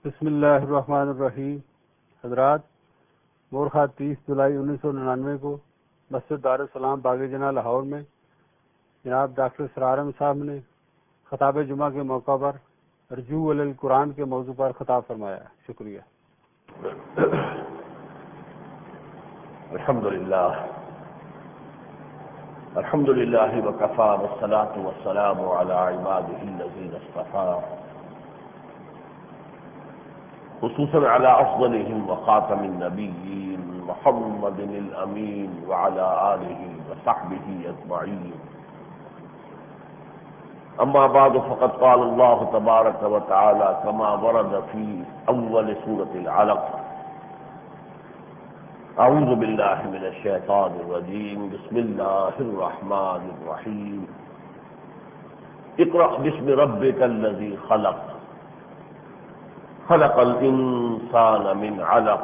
بسم اللہ الرحمن الرحیم۔ حضرات، مورخہ 30 جولائی 1999 کو مسجد دارالسلام باغ جناح لاہور میں جناب ڈاکٹر اسرار احمد صاحب نے خطاب جمعہ کے موقع پر رجوع علی القرآن کے موضوع پر خطاب فرمایا۔ شکریہ۔ الحمدللہ وکفی والصلاة والسلام علی عباده الذین اصطفی، خصوصا على افضلهم وخاتم النبیین محمد الامین وعلى آلہ وصحبہ اجمعین۔ اما بعد فقد قال اللہ تبارک وتعالی كما ورد فی اول سورة العلق: اعوذ باللہ من الشیطان الرجیم، بسم اللہ الرحمن الرحیم۔ اقرأ باسم ربک الذی خلق، خلق الانسان من علق،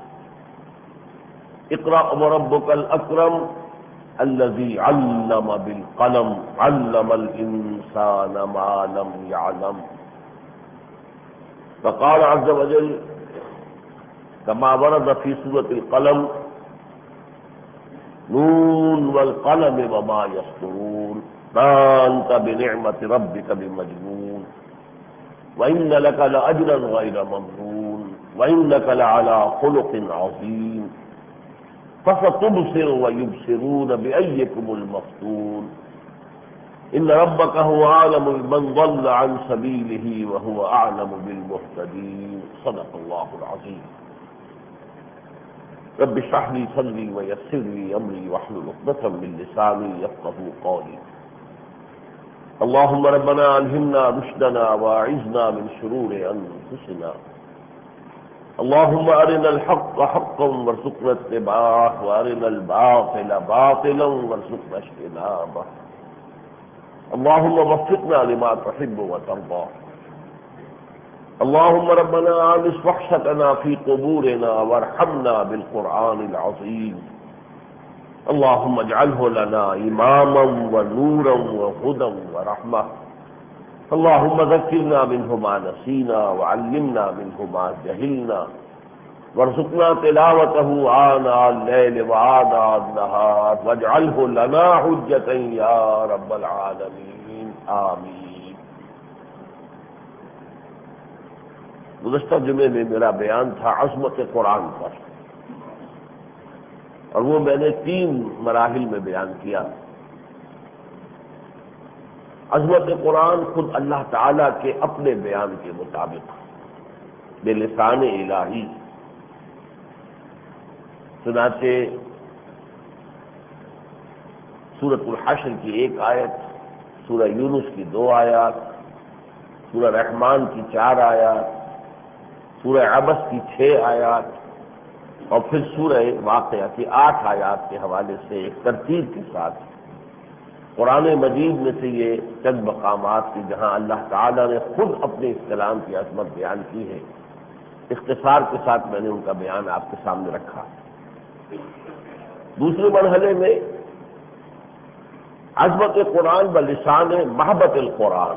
اقرأ وربک الاکرم الذی علم بالقلم، علم الانسان ما لم يعلم۔ فقال عز وجل كما ورد في سورة القلم: نون والقلم وما يسطرون، ما أنت بنعمة ربك بمجنون، وإن لك لأجرا غير ممنون، وإنك لعلى خلق عظيم، فستبصر ويبصرون بأيكم المفتون، إن ربك هو أعلم بمن ضل عن سبيله وهو أعلم بالمهتدين۔ صدق الله العظيم۔ رب اشرح لي صدري ويسر لي امري واحلل عقدة من لساني يفقهوا قولي۔ اللهم ربنا الهمنا رشدنا واعذنا من شرور انفسنا، اللهم ارنا الحق حقا وارزقنا اتباعه، وارنا الباطل باطلا وارزقنا اجتنابه، اللهم وفقنا لما تحب وترضى، اللهم ربنا آنس وحشتنا في قبورنا وارحمنا بالقرآن العظيم، اللهم اجعله لنا إماما ونورا وهدى ورحمة، اللهم ذكرنا منه ما نسينا وعلمنا منه ما جهلنا، وارزقنا تلاوته آناء الليل وآناء النهار، واجعله لنا حجة يا رب العالمين، آمين۔ گزشتہ جمعے میں میرا بیان تھا عظمت قرآن پر، اور وہ میں نے 3 مراحل میں بیان کیا۔ عظمت قرآن خود اللہ تعالیٰ کے اپنے بیان کے مطابق بلسان الہی، چنانچہ سورۃ الحشر کی 1 آیت، سورہ یونس کی 2 آیات، سورہ رحمان کی 4 آیات، سورہ عبس کی 6 آیات، اور پھر سورہ واقعہ کی 8 آیات کے حوالے سے ایک ترتیب کے ساتھ قرآن مجید میں سے یہ چند مقامات کی جہاں اللہ تعالیٰ نے خود اپنے اس کلام کی عظمت بیان کی ہے، اختصار کے ساتھ میں نے ان کا بیان آپ کے سامنے رکھا۔ دوسرے مرحلے میں عظمت قرآن بلسان محبت القرآن،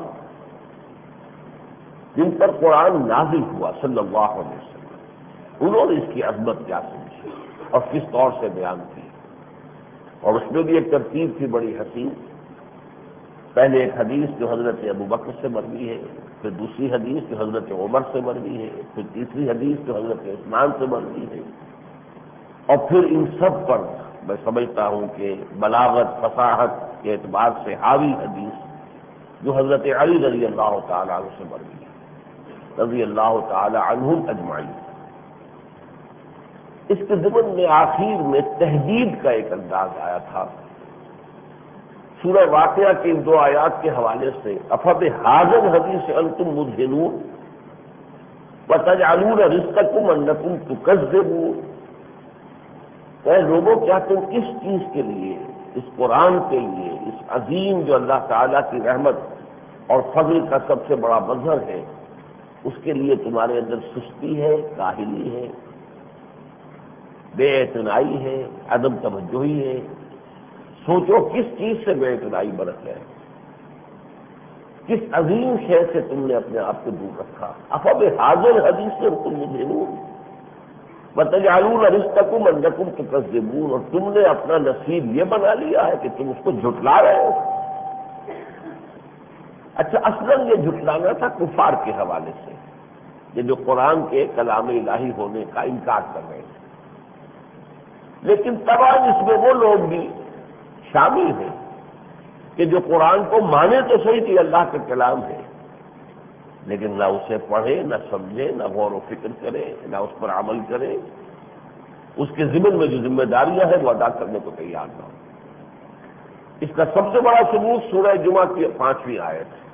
جن پر قرآن نازل ہوا صلی اللہ علیہ وسلم، انہوں نے اس کی عظمت کیا سمجھی اور کس طور سے بیان کی، اور اس میں بھی ایک ترتیب تھی بڑی حسین۔ پہلے ایک حدیث جو حضرت ابوبکر سے مروی ہے، پھر دوسری حدیث جو حضرت عمر سے مروی ہے، پھر تیسری حدیث جو حضرت عثمان سے مروی ہے، اور پھر ان سب پر میں سمجھتا ہوں کہ بلاغت فصاحت کے اعتبار سے حاوی حدیث جو حضرت علی رضی اللہ تعالیٰ عنہ سے مروی ہے، رضی اللہ تعالی عنہم اجمعین۔ اس کے ضمن میں آخر میں تہدید کا ایک انداز آیا تھا۔ سورہ واقعہ کی 2 آیات کے حوالے سے افبہذا الحدیث انتم مدہنون وتجعلون رزقکم انکم تکذبون، اے لوگوں کیا تم اس چیز کے لیے، اس قرآن کے لیے، اس عظیم جو اللہ تعالیٰ کی رحمت اور فضل کا سب سے بڑا مظہر ہے، اس کے لیے تمہارے اندر سستی ہے، کاہلی ہے، بے اعتنائی ہے، عدم توجہی ہے؟ سوچو کس چیز سے بے اعتنائی برت ہے۔ کس عظیم شے سے تم نے اپنے آپ کو دور رکھا. افبہذا الحدیث انتم مدہنون وتجعلون رزقکم انکم تکذبون، اور تم نے اپنا نصیب یہ بنا لیا ہے کہ تم اس کو جھٹلا رہے ہو. اچھا، اصلاً یہ جھٹلانا تھا کفار کے حوالے سے، یہ جو قرآن کے کلام الہی ہونے کا انکار کر رہے ہیں. لیکن تمام اس میں وہ لوگ بھی شامل ہیں کہ جو قرآن کو مانے تو صحیح کہ اللہ کا کلام ہے، لیکن نہ اسے پڑھے، نہ سمجھے، نہ غور و فکر کرے، نہ اس پر عمل کرے، اس کے ضمن میں جو ذمہ داریاں ہیں وہ ادا کرنے کو تیار نہ ہو. اس کا سب سے بڑا ثبوت سورہ جمعہ کی 5ویں آیت ہے.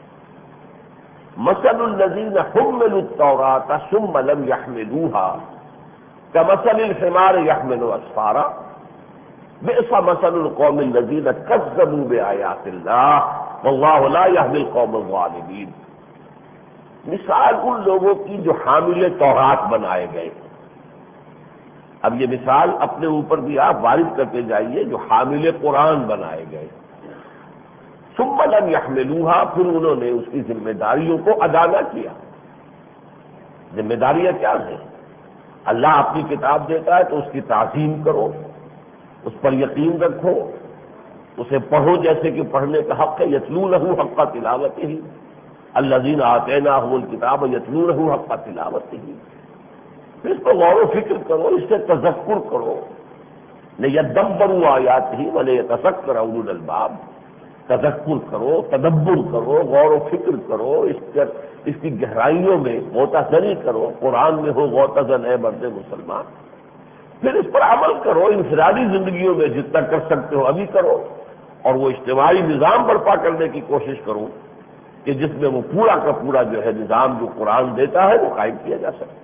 مثل الذین حملوا التوراۃ ثم لم يحملوها كمثل الحمار يحمل اسفارا بئس مثل القوم الذین كذبوا بآیات اللہ واللہ لا يهدی القوم الظالمین. مثال ان لوگوں کی جو حامل تورات بنائے گئے. اب یہ مثال اپنے اوپر بھی آپ وارد کرتے جائیے، جو حامل قرآن بنائے گئے. ثم لم يحملوها، پھر انہوں نے اس کی ذمہ داریوں کو ادا نہ کیا. ذمہ داریاں کیا ہیں؟ اللہ اپنی کتاب دیتا ہے تو اس کی تعظیم کرو، اس پر یقین رکھو، اسے پڑھو جیسے کہ پڑھنے کا حق ہے. یتلونہ حق تلاوتہ الذین آتیناہم الکتاب یتلونہ حق تلاوتہ. پھر اس پر غور و فکر کرو، اس سے تذکر کرو. لیدبروا آیاتہ ولیتذکر اولو الالباب. تذکر کرو، تدبر کرو، غور و فکر کرو، اس کی گہرائیوں میں غوطہ زنی کرو. قرآن میں ہو غوطہ زن ہے مرد مسلمان. پھر اس پر عمل کرو. انفرادی زندگیوں میں جتنا کر سکتے ہو ابھی کرو، اور وہ اجتماعی نظام برپا کرنے کی کوشش کرو کہ جس میں وہ پورا کا پورا جو ہے نظام جو قرآن دیتا ہے وہ قائم کیا جا سکے.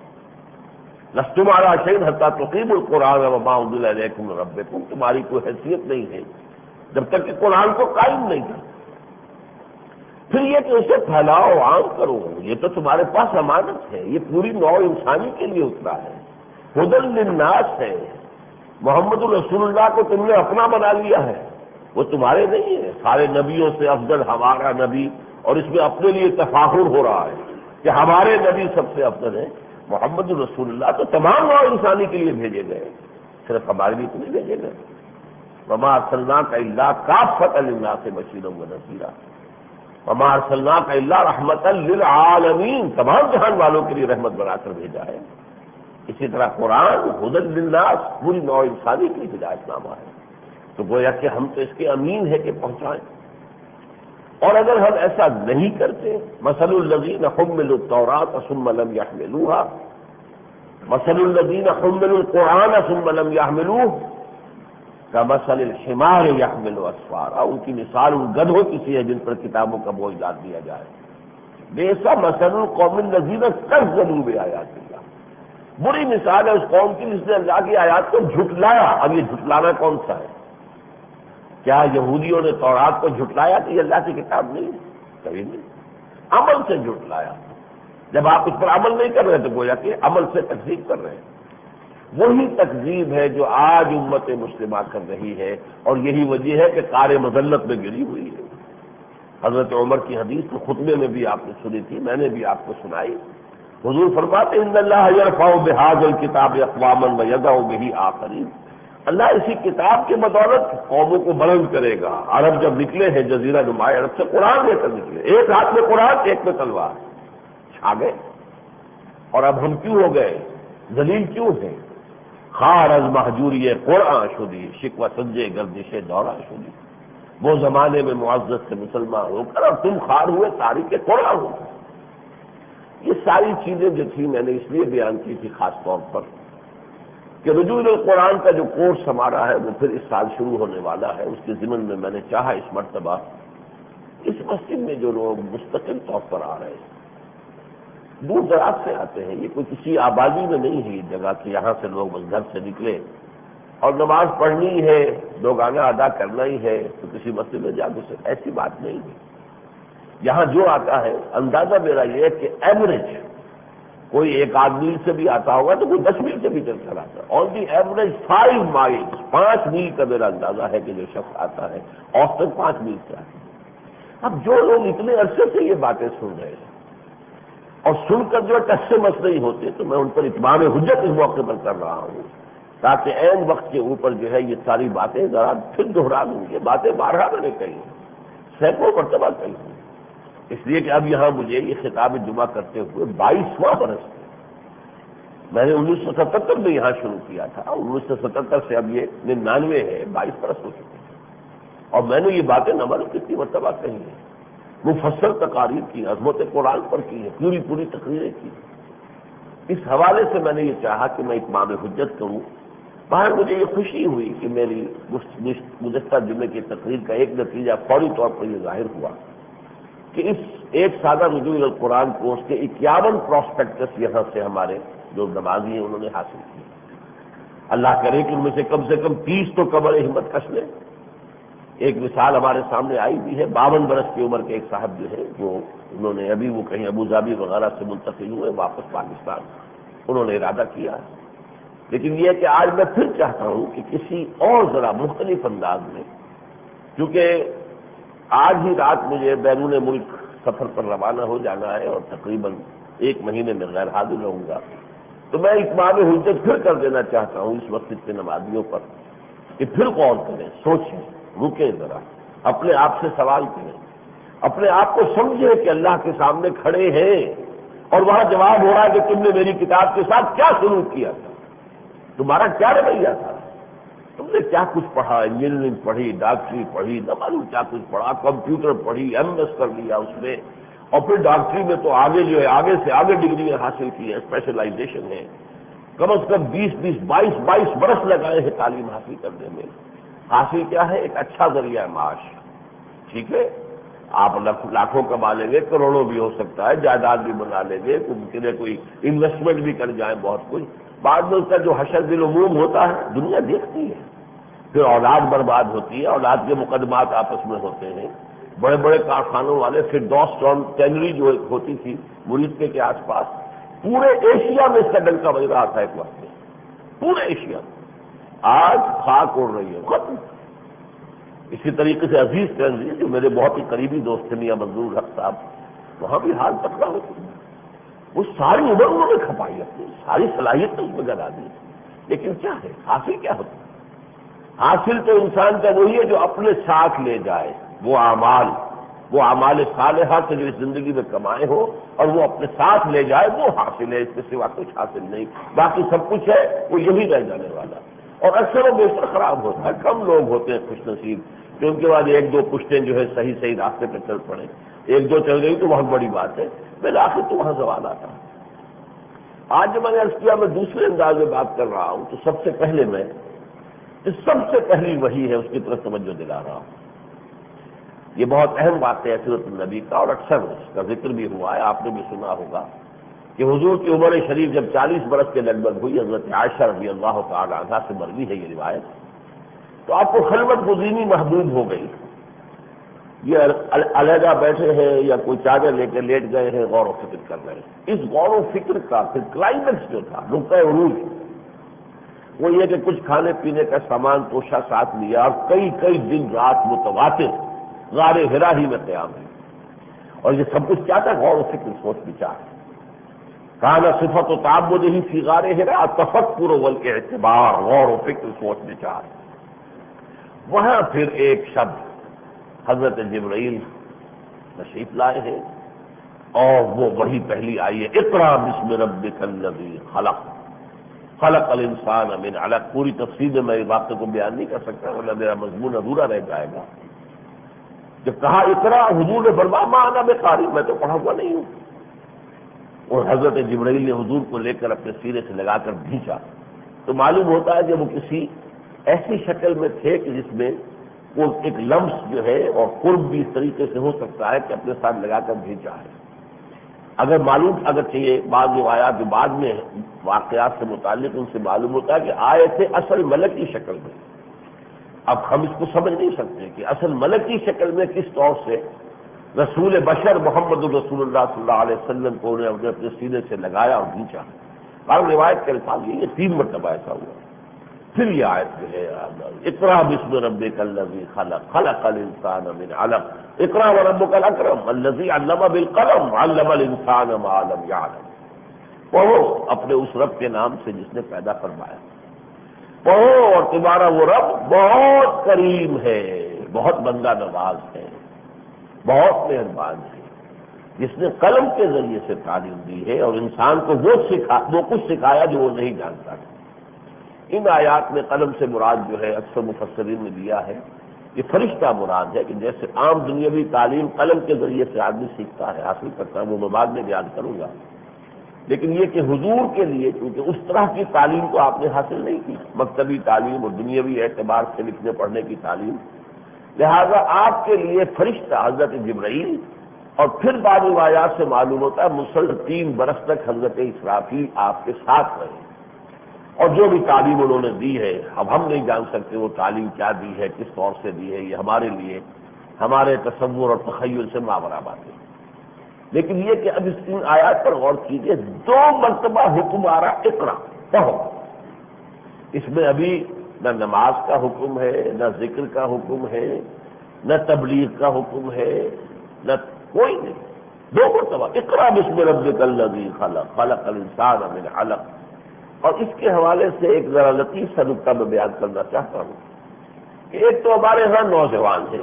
لستم علی شیء حتی تقیموا القرآن وما انزل الیکم من ربکم. تمہاری کوئی حیثیت نہیں ہے جب تک کہ قرآن کو قائم نہیں کرتے. پھر یہ کہ اسے پھیلاؤ، عام کرو. یہ تو تمہارے پاس امانت ہے، یہ پوری نوع انسانی کے لیے اترا ہے. ہدی للناس ہے. محمد الرسول اللہ کو تم نے اپنا بنا لیا ہے، وہ تمہارے نہیں ہے. سارے نبیوں سے افضل ہمارا نبی، اور اس میں اپنے لیے تفاخر ہو رہا ہے کہ ہمارے نبی سب سے افضل ہے. محمد الرسول اللہ تو تمام نوع انسانی کے لیے بھیجے گئے، صرف ہمارے لیے تو نہیں بھیجے گئے. وما ارسلناک الا کافۃ للناس بشیرا ونذیرا وما ارسلناک الا رحمۃ للعالمین. تمام جہان والوں کے لیے رحمت بنا کر بھیجا ہے. اسی طرح قرآن ہدی للناس، پوری نوع انسانی کے لیے ہدایت نامہ ہے. تو گویا کہ ہم تو اس کے امین ہے کہ پہنچائیں. اور اگر ہم ایسا نہیں کرتے، مثل الذین حملوا التوراۃ ثم لم يحملوها مثل الذین حملوا القرآن ثم لم يحملوه كمثل الحمار يحمل اسفارا. ان کی مثال ان گدھوں کی سی ہے جن پر کتابوں کا بوجھ ڈال دیا جائے. بئس مثل القوم الذین كذبوا بآیات اللہ. بری مثال ہے اس قوم کی جس نے اللہ کی آیات کو جھٹلایا. اب یہ جھٹلانا کون سا ہے؟ کیا یہودیوں نے تورات کو جھٹلایا کہ یہ اللہ کی کتاب نہیں؟ کبھی نہیں. عمل سے جھٹلایا. جب آپ اس پر عمل نہیں کر رہے تو گویا کہ عمل سے تکذیب کر رہے ہیں. وہی تکذیب ہے جو آج امت مسلمہ کر رہی ہے، اور یہی وجہ ہے کہ قار مذلت میں گری ہوئی ہے. حضرت عمر کی حدیث تو خطبے میں بھی آپ نے سنی تھی، میں نے بھی آپ کو سنائی. حضور فرماتے ان اللہ یرفع بہذا الکتاب اقواما ویضع بہ آخرین. اللہ اسی کتاب کے بدولت قوموں کو بلند کرے گا. عرب جب نکلے ہیں جزیرہ نما عرب سے قرآن لے کر نکلے، ایک ہاتھ میں قرآن ایک میں تلوار، چھا گئے. اور اب ہم کیوں ہو گئے؟ ذلیل کیوں ہیں؟ خار از محجوری قرآن شدی شکوہ سجے گردش دورہ شدی. وہ زمانے میں معزز سے مسلمان ہو کر اب تم خار ہوئے تاریخ قرآن ہو. یہ ساری چیزیں جو تھی میں نے اس لیے بیان کی تھی خاص طور پر کہ رجوع القرآن کا جو کورس ہمارا ہے وہ پھر اس سال شروع ہونے والا ہے. اس کے ضمن میں میں نے چاہا اس مرتبہ اس مسجد میں جو لوگ مستقل طور پر آ رہے ہیں، دور دراز سے آتے ہیں، یہ کوئی کسی آبادی میں نہیں ہے یہ جگہ کہ یہاں سے لوگ بس گھر سے نکلے اور نماز پڑھنی ہے، دو گانا ادا کرنا ہی ہے تو کسی مسجد میں جا کے، ایسی بات نہیں ہے. یہاں جو آتا ہے اندازہ میرا یہ ہے کہ ایوریج کوئی 1 میل سے بھی آتا ہوگا تو کوئی 10 میل سے بھی چل کر آتا ہے. آن دی ایوریج 5 میل، 5 میل کا میرا اندازہ ہے کہ جو شخص آتا ہے اوسطاً 5 میل سے آتا ہے. اب جو لوگ اتنے عرصے سے یہ باتیں سن رہے ہیں اور سن کر جو ٹس سے مس نہیں ہوتے، تو میں ان پر اتمام حجت اس موقع پر کر رہا ہوں تاکہ عین وقت کے اوپر جو ہے یہ ساری باتیں ذرا پھر دوہرا دوں. یہ باتیں بارہا میں نے کہی ہیں، سینکڑوں مرتبہ کہی ہیں، اس لیے کہ اب یہاں مجھے یہ خطاب جمعہ کرتے ہوئے 22واں برس ہے. میں نے 1977 میں یہاں شروع کیا تھا، 1977 سے اب یہ 99 ہے، 22 برس ہو چکے ہیں. اور میں نے یہ باتیں نہ معلوم کتنی مرتبہ کہی ہیں، مفصل تقاریر کی، عظمت قرآن پر کی ہے، پوری تقریریں کی. اس حوالے سے میں نے یہ چاہا کہ میں اتمام حجت کروں. باہر مجھے یہ خوشی ہوئی کہ میری گزشتہ جمعے کی تقریر کا ایک نتیجہ فوری طور پر یہ ظاہر ہوا کہ اس ایک سادہ رجوع القرآن کورس کے 51 پراسپیکٹس یہاں سے ہمارے جو نمازی ہیں انہوں نے حاصل کی. اللہ کرے کہ ان میں سے کم 30 تو کمر ہمت کش لیں. ایک مثال ہمارے سامنے آئی بھی ہے، 52 برس کی عمر کے ایک صاحب جو ہے وہ انہوں نے ابھی وہ کہیں ابوظہبی وغیرہ سے منتقل ہوئے واپس پاکستان، انہوں نے ارادہ کیا ہے. لیکن یہ کہ آج میں پھر چاہتا ہوں کہ کسی اور ذرا مختلف انداز میں، کیونکہ آج ہی رات مجھے بیرون ملک سفر پر روانہ ہو جانا ہے اور تقریباً 1 مہینے میں غیر حاضر رہوں گا، تو میں اتمام حجت پھر کر دینا چاہتا ہوں اس وقت کے نمازیوں پر کہ پھر غور کریں، سوچیں، رکیں ذرا، اپنے آپ سے سوال کریں، اپنے آپ کو سمجھیں کہ اللہ کے سامنے کھڑے ہیں اور وہاں جواب ہو رہا ہے کہ تم نے میری کتاب کے ساتھ کیا سلوک کیا تھا، تمہارا کیا رویہ تھا، تم نے کیا کچھ پڑھا، انجینئرنگ پڑھی، ڈاکٹری پڑھی، نہ معلوم کیا کچھ پڑھا، کمپیوٹر پڑھی، MS کر لیا اس میں، اور پھر ڈاکٹری میں تو آگے جو ہے آگے سے آگے ڈگری حاصل کی ہے، اسپیشلائزیشن ہے. کم از کم 22 برس لگائے ہیں تعلیم حاصل کرنے میں. حاصل کیا ہے؟ ایک اچھا ذریعہ معاش. ٹھیک ہے، آپ لاکھوں کما لیں گے، کروڑوں بھی ہو سکتا ہے، جائیداد بھی بنا لیں گے، کوئی انویسٹمنٹ بھی کر جائیں بہت کچھ. بعد میں اس کا جو حشر دل عموم ہوتا ہے دنیا دیکھتی ہے. پھر اولاد برباد ہوتی ہے، اولاد کے مقدمات آپس میں ہوتے ہیں. بڑے بڑے کارخانوں والے فردوس ٹینری جو ہوتی تھی مریدکے کے آس پاس، پورے ایشیا میں اس کا ڈنکا بج رہا تھا ایک وقت میں، پورے ایشیا میں. آج خاک اڑ رہی ہے، ختم. اسی طریقے سے عزیز ٹینری جو میرے بہت ہی قریبی دوست تھے میاں منظور حق صاحب، وہاں بھی حال تکڑا ہو چکا. وہ ساری عمر انہوں نے کھپائی، اپنی ساری صلاحیت اس میں گلا دی. لیکن کیا ہے حاصل؟ کیا ہوتا ہے حاصل؟ تو انسان کا وہی ہے جو اپنے ساتھ لے جائے وہ اعمال صالحہ سے جو اس زندگی میں کمائے ہو اور وہ اپنے ساتھ لے جائے، وہ حاصل ہے. اس کے سوا کچھ حاصل نہیں. باقی سب کچھ ہے وہ یہی رہ جانے والا. اور اکثر و بیشتر خراب ہوتا ہے. کم لوگ ہوتے ہیں خوش نصیب کہ ان کے بعد 1-2 پشتیں جو ہے صحیح راستے پہ چل پڑے. 1-2 چل گئی تو بہت بڑی بات ہے، بالآخر تو وہاں زوال آتا ہے. آج جب میں نے عرض کیا میں دوسرے انداز میں بات کر رہا ہوں، تو سب سے پہلے میں سب سے پہلی وحی ہے اس کی طرف توجہ دلا رہا ہوں. یہ بہت اہم بات ہے سیرت النبی کا، اور اکثر اس کا ذکر بھی ہوا ہے، آپ نے بھی سنا ہوگا کہ حضور کی عمر شریف جب 40 برس کے لگ بھگ ہوئی، حضرت عائشہ رضی اللہ تعالی عنہا سے مروی ہے یہ روایت، تو آپ کو خلوت گزینی محبوب ہو گئی. یہ علیحدہ بیٹھے ہیں یا کوئی چادر لے کے لیٹ گئے ہیں، غور و فکر کر رہے ہیں. اس غور و فکر کا پھر کلائمیکس جو تھا، نقطۂ عروج، وہ یہ کہ کچھ کھانے پینے کا سامان توشہ ساتھ لیا اور کئی دن رات متواتر غار حرا ہی میں قیام ہے. اور یہ سب کچھ کیا تھا؟ غور و فکر، سوچ بچار. کانا صفت و تعبد ہی فی غار حرا، تفکر والاعتبار، غور و فکر، سوچ بچار. وہاں پھر ایک شب حضرت جبرائیل تشریف لائے ہیں اور وہ وہی پہلی آئی ہے، اقرا بسم ربک الذی خلق خلق الانسان من علق. پوری تفصیل میں اس واقعے کو بیان نہیں کر سکتا ورنہ میرا مضمون ادھورا رہ جائے گا. جب کہا اقرا، حضور نے فرمایا ما انا بقاری، میں تو پڑھا ہوا نہیں ہوں. اور حضرت جبرائیل نے حضور کو لے کر اپنے سینے سے لگا کر بھیجا تو معلوم ہوتا ہے کہ وہ کسی ایسی شکل میں تھے کہ جس میں وہ ایک لمس جو ہے اور قرب بھی اس طریقے سے ہو سکتا ہے کہ اپنے ساتھ لگا کر بھیجا ہے. اگر چاہیے بعض روایات جو بعد میں واقعات سے متعلق ان سے معلوم ہوتا ہے کہ آئے تھے اصل ملک کی شکل میں. اب ہم اس کو سمجھ نہیں سکتے کہ اصل ملک کی شکل میں کس طور سے رسول بشر محمد الرسول اللہ صلی اللہ علیہ وسلم کو انہیں اپنے سینے سے لگایا اور بھیجا. بعض روایت کے الفاظ یہ 3 مرتبہ ایسا ہوا. پھر یہ آیت جو ہے اقرأ بسم ربک الذی خلق خلق الانسان من علق اقرأ وربک الاکرم الذی علم بالقلم علم الانسان ما لم یعلم، پڑھو اپنے اس رب کے نام سے جس نے پیدا فرمایا، پڑھو اور تمہارا وہ رب بہت کریم ہے، بہت بندہ نواز ہے، بہت مہربان ہے، جس نے قلم کے ذریعے سے تعلیم دی ہے اور انسان کو وہ کچھ سکھایا جو وہ نہیں جانتا تھا۔ ان آیات میں قلم سے مراد جو ہے اکثر مفسرین نے لیا ہے یہ فرشتہ مراد ہے، کہ جیسے عام دنیاوی تعلیم قلم کے ذریعے سے آدمی سیکھتا ہے، حاصل کرتا ہے، وہ میں بعد میں بیان کروں گا، لیکن یہ کہ حضور کے لیے کیونکہ اس طرح کی تعلیم تو آپ نے حاصل نہیں کی، مکتبی تعلیم اور دنیاوی اعتبار سے لکھنے پڑھنے کی تعلیم، لہذا آپ کے لیے فرشتہ حضرت جبرائیل، اور پھر بعض روایات سے معلوم ہوتا ہے مسلسل 3 برس تک حضرت اسرافیل آپ کے ساتھ رہے، اور جو بھی تعلیم انہوں نے دی ہے اب ہم نہیں جان سکتے وہ تعلیم کیا دی ہے، کس طور سے دی ہے، یہ ہمارے لیے ہمارے تصور اور تخیل سے ماورا بات ہے، لیکن یہ کہ اب اس 3 آیات پر غور کیجئے، 2 مرتبہ حکم آ رہا اقرا پڑھو، اس میں ابھی نہ نماز کا حکم ہے، نہ ذکر کا حکم ہے، نہ تبلیغ کا حکم ہے، نہ کوئی نہیں، 2 مرتبہ اقرا بسم ربک الذی خلق خلق الانسان من علق۔ اور اس کے حوالے سے ایک ذرا لطیف سا نکتہ میں بیان کرنا چاہتا ہوں کہ ایک تو ہمارے ہاں نوجوان ہیں،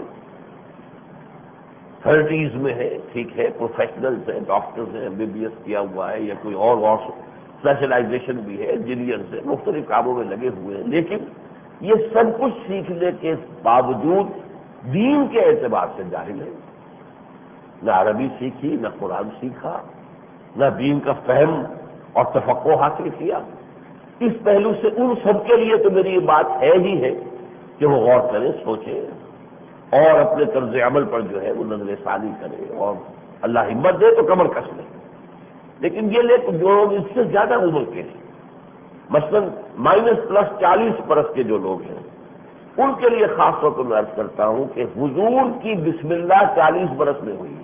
30s میں ہے، ٹھیک ہے، پروفیشنلز ہیں، ڈاکٹرز ہیں، MBBS کیا ہوا ہے یا کوئی اور اسپیشلائزیشن بھی ہے، انجینئرز ہیں، مختلف کاموں میں لگے ہوئے ہیں، لیکن یہ سب کچھ سیکھنے کے باوجود دین کے اعتبار سے جاہل ہے، نہ عربی سیکھی، نہ قرآن سیکھا، نہ دین کا فہم اور تفقہ حاصل کیا۔ اس پہلو سے ان سب کے لیے تو میری یہ بات ہے ہی ہے کہ وہ غور کریں، سوچیں اور اپنے طرز عمل پر جو ہے وہ نظر ثانی کرے، اور اللہ ہمت دے تو کمر کس لے، لیکن یہ لے جو لوگ اس سے زیادہ عمر کے ہیں، مثلاً -+40 برس کے جو لوگ ہیں، ان کے لیے خاص طور پر میں عرض کرتا ہوں کہ حضور کی بسم اللہ 40 برس میں ہوئی ہے۔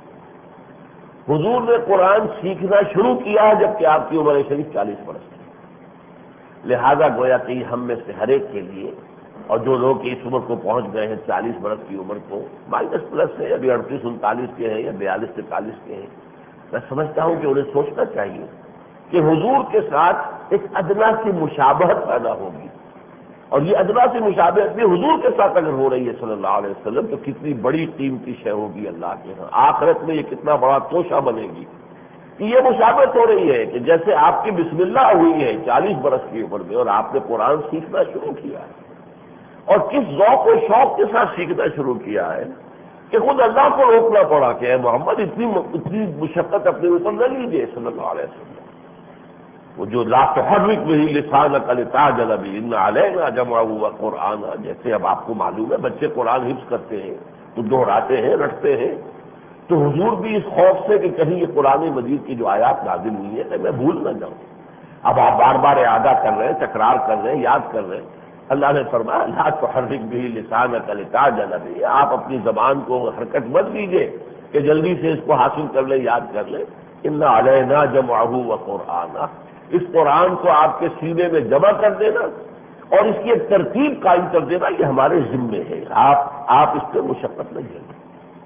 حضور نے قرآن سیکھنا شروع کیا جبکہ آپ کی عمر شریف 40 برس تھی، لہذا گویا کہ ہم میں سے ہر ایک کے لیے، اور جو لوگ اس عمر کو پہنچ گئے ہیں 40 برس کی عمر کو، -+ ہے، ابھی 38-39 کے ہیں یا 42-43 کے ہیں، میں سمجھتا ہوں کہ انہیں سوچنا چاہیے کہ حضور کے ساتھ ایک ادنا سی مشابہت پیدا ہوگی، اور یہ ادنا سی مشابہت بھی حضور کے ساتھ اگر ہو رہی ہے صلی اللہ علیہ وسلم تو کتنی بڑی قیمتی شے ہوگی اللہ کے ہاں، آخرت میں یہ کتنا بڑا توشہ بنے گی کہ یہ مشابہت ہو رہی ہے کہ جیسے آپ کی بسم اللہ ہوئی ہے 40 برس کی عمر میں اور آپ نے قرآن سیکھنا شروع کیا ہے، اور کس ذوق و شوق کے ساتھ سیکھنا شروع کیا ہے کہ خود اللہ کو روکنا پڑا کہ اے محمد اتنی مشقت اپنے اوپر نہ لیجیے صلی اللہ علیہ وسلم، وہ جو لا تحرک به لسانک لتعجل به ان علینا جمعہ وقرآن، جیسے اب آپ کو معلوم ہے بچے قرآن حفظ کرتے ہیں تو دہراتے ہیں، رٹتے ہیں، تو حضور بھی اس خوف سے کہ کہیں یہ قرآن مجید کی جو آیات نازل ہوئی ہے کہ میں بھول نہ جاؤں، اب آپ بار بار اعادہ کر رہے ہیں، تکرار کر رہے ہیں، یاد کر رہے ہیں، اللہ نے فرمایا لا تحرک به لسانک لتعجل به، آپ اپنی زبان کو حرکت مت دیجیے کہ جلدی سے اس کو حاصل کر لیں، یاد کر لیں، ان علینا جمعہ وقرآن، اس قرآن کو آپ کے سینے میں جمع کر دینا اور اس کی ایک ترتیب قائم کر دینا یہ ہمارے ذمے ہے، آپ اس پہ مشقت نہیں جھیلیں،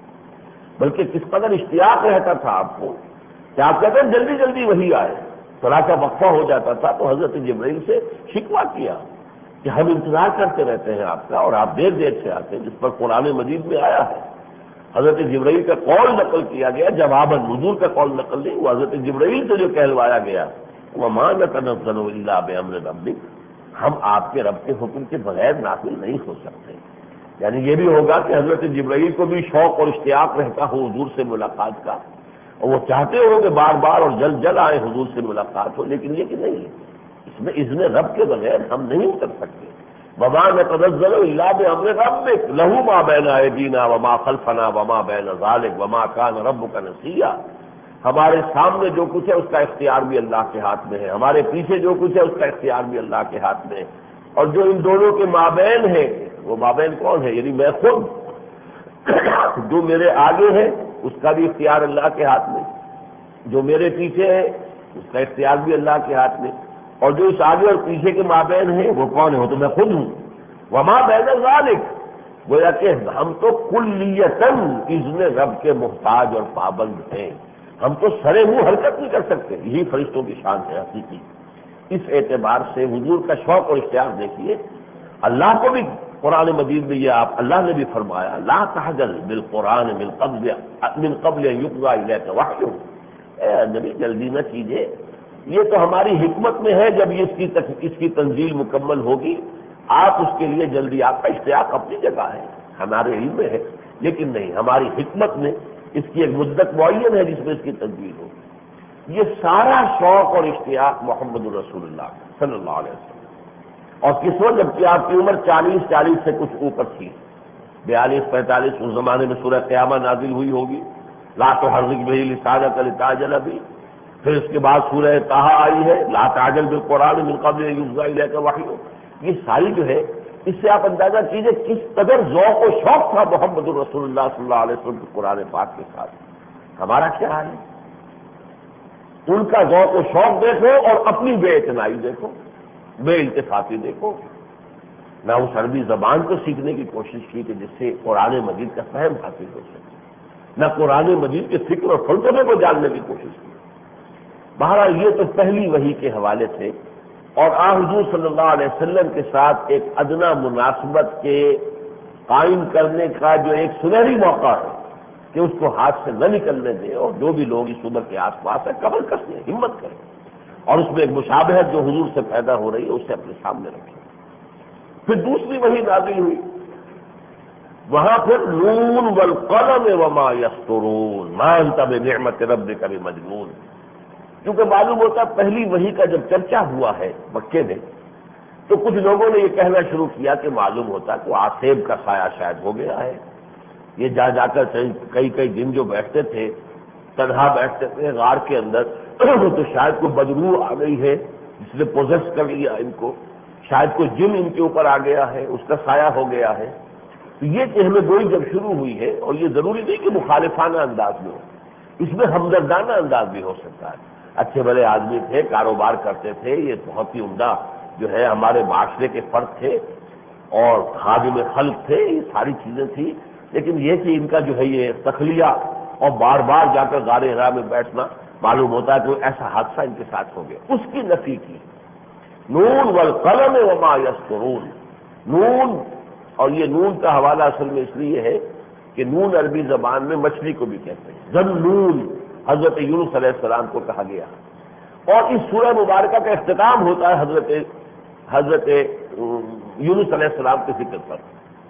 بلکہ کس قدر اشتیاق رہتا تھا آپ کو کہ آپ کہتے ہیں جلدی جلدی وہی آئے، تھوڑا سا وقفہ ہو جاتا تھا تو حضرت جبرائیل سے شکوہ کیا کہ ہم انتظار کرتے رہتے ہیں آپ کا اور آپ دیر سے آتے ہیں، جس پر قرآن مجید میں آیا ہے، حضرت جبرائیل کا قول نقل کیا گیا، جواباً حضور کا قول نقل نہیں، وہ حضرت جبرائیل سے جو کہلوایا گیا وَمَا نَتَنَزَّلُ إِلَّا بِأَمْرِ رَبِّكَ، ہم آپ کے رب کے حکم کے بغیر نافذ نہیں ہو سکتے، یعنی یہ بھی ہوگا کہ حضرت جبرائیل کو بھی شوق اور اشتیاق رہتا ہو حضور سے ملاقات کا، اور وہ چاہتے ہو کہ بار بار اور جلد آئے حضور سے ملاقات ہو، لیکن یہ کہ نہیں، اس میں اذن رب کے بغیر ہم نہیں کر سکتے۔ وَمَا نَتَنَزَّلُ إِلَّا بِأَمْرِ رَبِّكَ لَهُ مَا بَيْنَ أَيْدِينَا وَمَا خَلْفَنَا وَمَا بَيْنَ ذَلِكَ وَمَا كَانَ رَبُّكَ نَسِيًّا، ہمارے سامنے جو کچھ ہے اس کا اختیار بھی اللہ کے ہاتھ میں ہے، ہمارے پیچھے جو کچھ ہے اس کا اختیار بھی اللہ کے ہاتھ میں ہے، اور جو ان دونوں کے مابین ہے، وہ مابین کون ہے؟ یعنی میں خود، جو میرے آگے ہے اس کا بھی اختیار اللہ کے ہاتھ میں، جو میرے پیچھے ہے اس کا اختیار بھی اللہ کے ہاتھ میں، اور جو اس آگے اور پیچھے کے مابین ہیں وہ کون ہے؟ وہ تو میں خود ہوں. وما بین ذالک، گویا کہ ہم تو کلیتاً اذن رب کے محتاج اور پابند ہیں. ہم تو سرے منہ حرکت نہیں کر سکتے. یہی فرشتوں کی شان ہے حقیقی. اس اعتبار سے حضور کا شوق اور اشتیاق دیکھیے. اللہ کو بھی قرآن مجید میں یہ اللہ نے بھی فرمایا لا تحجل بالقرآن من قبل ان یقضى الیک وحیہ. اے نبی جلدی نہ کیجیے، یہ تو ہماری حکمت میں ہے، جب یہ اس کی تنزیل مکمل ہوگی آپ اس کے لیے جلدی، آپ کا اشتیاق اپنی جگہ ہے، ہمارے علم میں ہے، لیکن نہیں، ہماری حکمت میں اس کی ایک مدت معین ہے جس میں اس کی تنزیل ہوگی. یہ سارا شوق اور اشتیاق محمد الرسول اللہ صلی اللہ علیہ وسلم. اور کس وقت؟ جبکہ آپ کی عمر 40 سے کچھ اوپر تھی، 42-45. اس زمانے میں سورہ قیامہ نازل ہوئی ہوگی، لا تحرک بہ لسانک لتعجل بہ. پھر اس کے بعد سورہ طٰہٰ آئی ہے لا تعجل بالقرآن من قبل ان یقضى الیک وحیہ. یہ ساری جو ہے، اس سے آپ اندازہ کیجئے کس قدر ذوق و شوق تھا محمد الرسول اللہ صلی اللہ علیہ وسلم کے قرآن پاک کے ساتھ. ہمارا کیا حال ہے؟ ان کا ذوق و شوق دیکھو اور اپنی بے اعتنائی دیکھو، بے التفاتی دیکھو. نہ اس عربی زبان کو سیکھنے کی کوشش کی کہ جس سے قرآن مجید کا فہم حاصل ہو سکے، نہ قرآن مجید کے فکر اور فلسفے کو جاننے کی کوشش کی. بہرحال یہ تو پہلی وحی کے حوالے تھے. اور حضور صلی اللہ علیہ وسلم کے ساتھ ایک ادنا مناسبت کے قائم کرنے کا جو ایک سنہری موقع ہے کہ اس کو ہاتھ سے نہ نکلنے دیں، اور جو بھی لوگ اس عمر کے آس پاس ہیں قبر کس لیں، ہمت کریں، اور اس میں ایک مشابہت جو حضور سے پیدا ہو رہی ہے اسے اپنے سامنے رکھیں. پھر دوسری وحی نازل ہوئی، وہاں پھر نون والقلم وما یسطرون ما انت بنعمت ربک بمجنون. کیونکہ معلوم ہوتا ہے پہلی وحی کا جب چرچا ہوا ہے مکے میں، تو کچھ لوگوں نے یہ کہنا شروع کیا کہ معلوم ہوتا ہے کہ آصیب کا سایہ شاید ہو گیا ہے. یہ جا کر کئی دن جو بیٹھتے تھے، تنہا بیٹھتے تھے غار کے اندر، تو شاید کوئی بدروح آ گئی ہے جس نے پوزیس کر لیا ان کو، شاید کوئی جن ان کے اوپر آ گیا ہے، اس کا سایہ ہو گیا ہے. تو یہ چہمے گوئی جب شروع ہوئی ہے، اور یہ ضروری نہیں کہ مخالفانہ انداز میں ہو، اس میں ہمدردانہ انداز بھی ہو سکتا ہے. اچھے بڑے آدمی تھے، کاروبار کرتے تھے، یہ بہت ہی عمدہ جو ہے ہمارے معاشرے کے فرد تھے اور خادم خلق تھے، یہ ساری چیزیں تھیں. لیکن یہ کہ ان کا جو ہے یہ تخلیہ اور بار بار جا کر غار حرا میں بیٹھنا، معلوم ہوتا ہے کہ ایسا حادثہ ان کے ساتھ ہو گیا. اس کی نفی کی. نون والقلم وما یسطرون. نون، اور یہ نون کا حوالہ اصل میں اس لیے ہے کہ نون عربی زبان میں مچھلی کو بھی کہتے ہیں. ذنون حضرت یونس علیہ السلام کو کہا گیا. اور اس سورہ مبارکہ کا اختتام ہوتا ہے حضرت یونس علیہ السلام کے ذکر پر،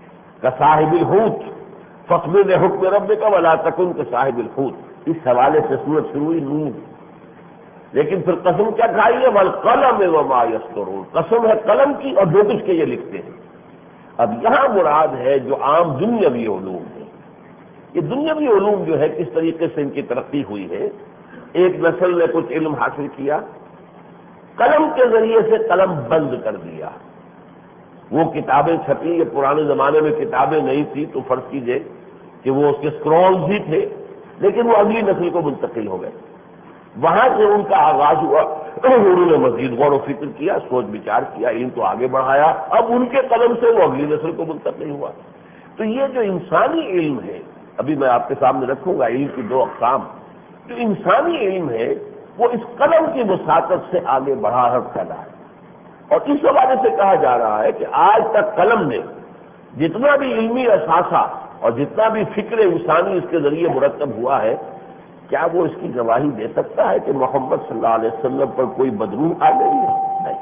کصاحب الحوت فاصبر لحکم ربک ولا تکن کصاحب الحوت. اس حوالے سے سورت شروع ہوئی نون. لیکن پھر قسم کیا کھائی ہے؟ والقلم وما یسطرون. قسم ہے قلم کی اور جو کچھ کے یہ لکھتے ہیں. اب یہاں مراد ہے جو عام دنیاوی علوم ہے. یہ دنیاوی علوم جو ہے کس طریقے سے ان کی ترقی ہوئی ہے. ایک نسل نے کچھ علم حاصل کیا، قلم کے ذریعے سے قلم بند کر دیا. وہ کتابیں چھپی، یہ پرانے زمانے میں کتابیں نہیں تھی تو فرض کیجئے کہ وہ اس کے اسکرولز ہی تھے، لیکن وہ اگلی نسل کو منتقل ہو گئے. وہاں سے ان کا آغاز ہوا. انہوں نے مزید غور و فکر کیا، سوچ بچار کیا، علم کو آگے بڑھایا. اب ان کے قلم سے وہ اگلی نسل کو منتقل ہوا. تو یہ جو انسانی علم ہے، ابھی میں آپ کے سامنے رکھوں گا علم کی دو اقسام. جو انسانی علم ہے وہ اس قلم کی وساطت سے آگے بڑھا پھیلا ہے. اور اس حوالے سے کہا جا رہا ہے کہ آج تک قلم نے جتنا بھی علمی اثاثہ اور جتنا بھی فکر انسانی اس کے ذریعے مرتب ہوا ہے، کیا وہ اس کی گواہی دے سکتا ہے کہ محمد صلی اللہ علیہ وسلم پر کوئی بدروح آ گئی ہے؟ نہیں.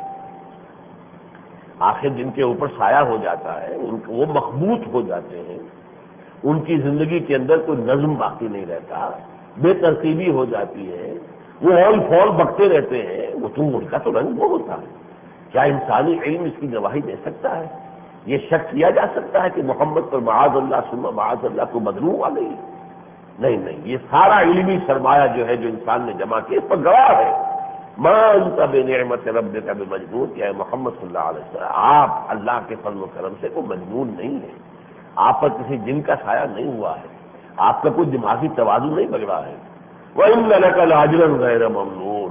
آخر جن کے اوپر سایہ ہو جاتا ہے وہ مخبوط ہو جاتے ہیں، ان کی زندگی کے اندر کوئی نظم باقی نہیں رہتا، بے ترتیبی ہو جاتی ہے، وہ ہول فول بکتے رہتے ہیں. وہ تو ان کا تو رنگ وہ ہوتا ہے. کیا انسانی علم اس کی گواہی دے سکتا ہے؟ یہ شک کیا جا سکتا ہے کہ محمد پر معاذ اللہ ثم معاذ اللہ کو بدروح آ گئی؟ نہیں. یہ سارا علمی سرمایہ جو ہے جو انسان نے جمع کیا اس پر گواہ ہے. ما انت بنعمت ربک بمجنون. یا محمد صلی اللہ علیہ وسلم، آپ اللہ کے فضل و کرم سے کوئی مجنون نہیں ہے. آپ پر کسی جن کا سایہ نہیں ہوا ہے، آپ کا کوئی دماغی توازن نہیں بگڑا ہے. وَإِنَّ لَكَ لَأَجْرًا غَيْرَ مَمْنُونٍ.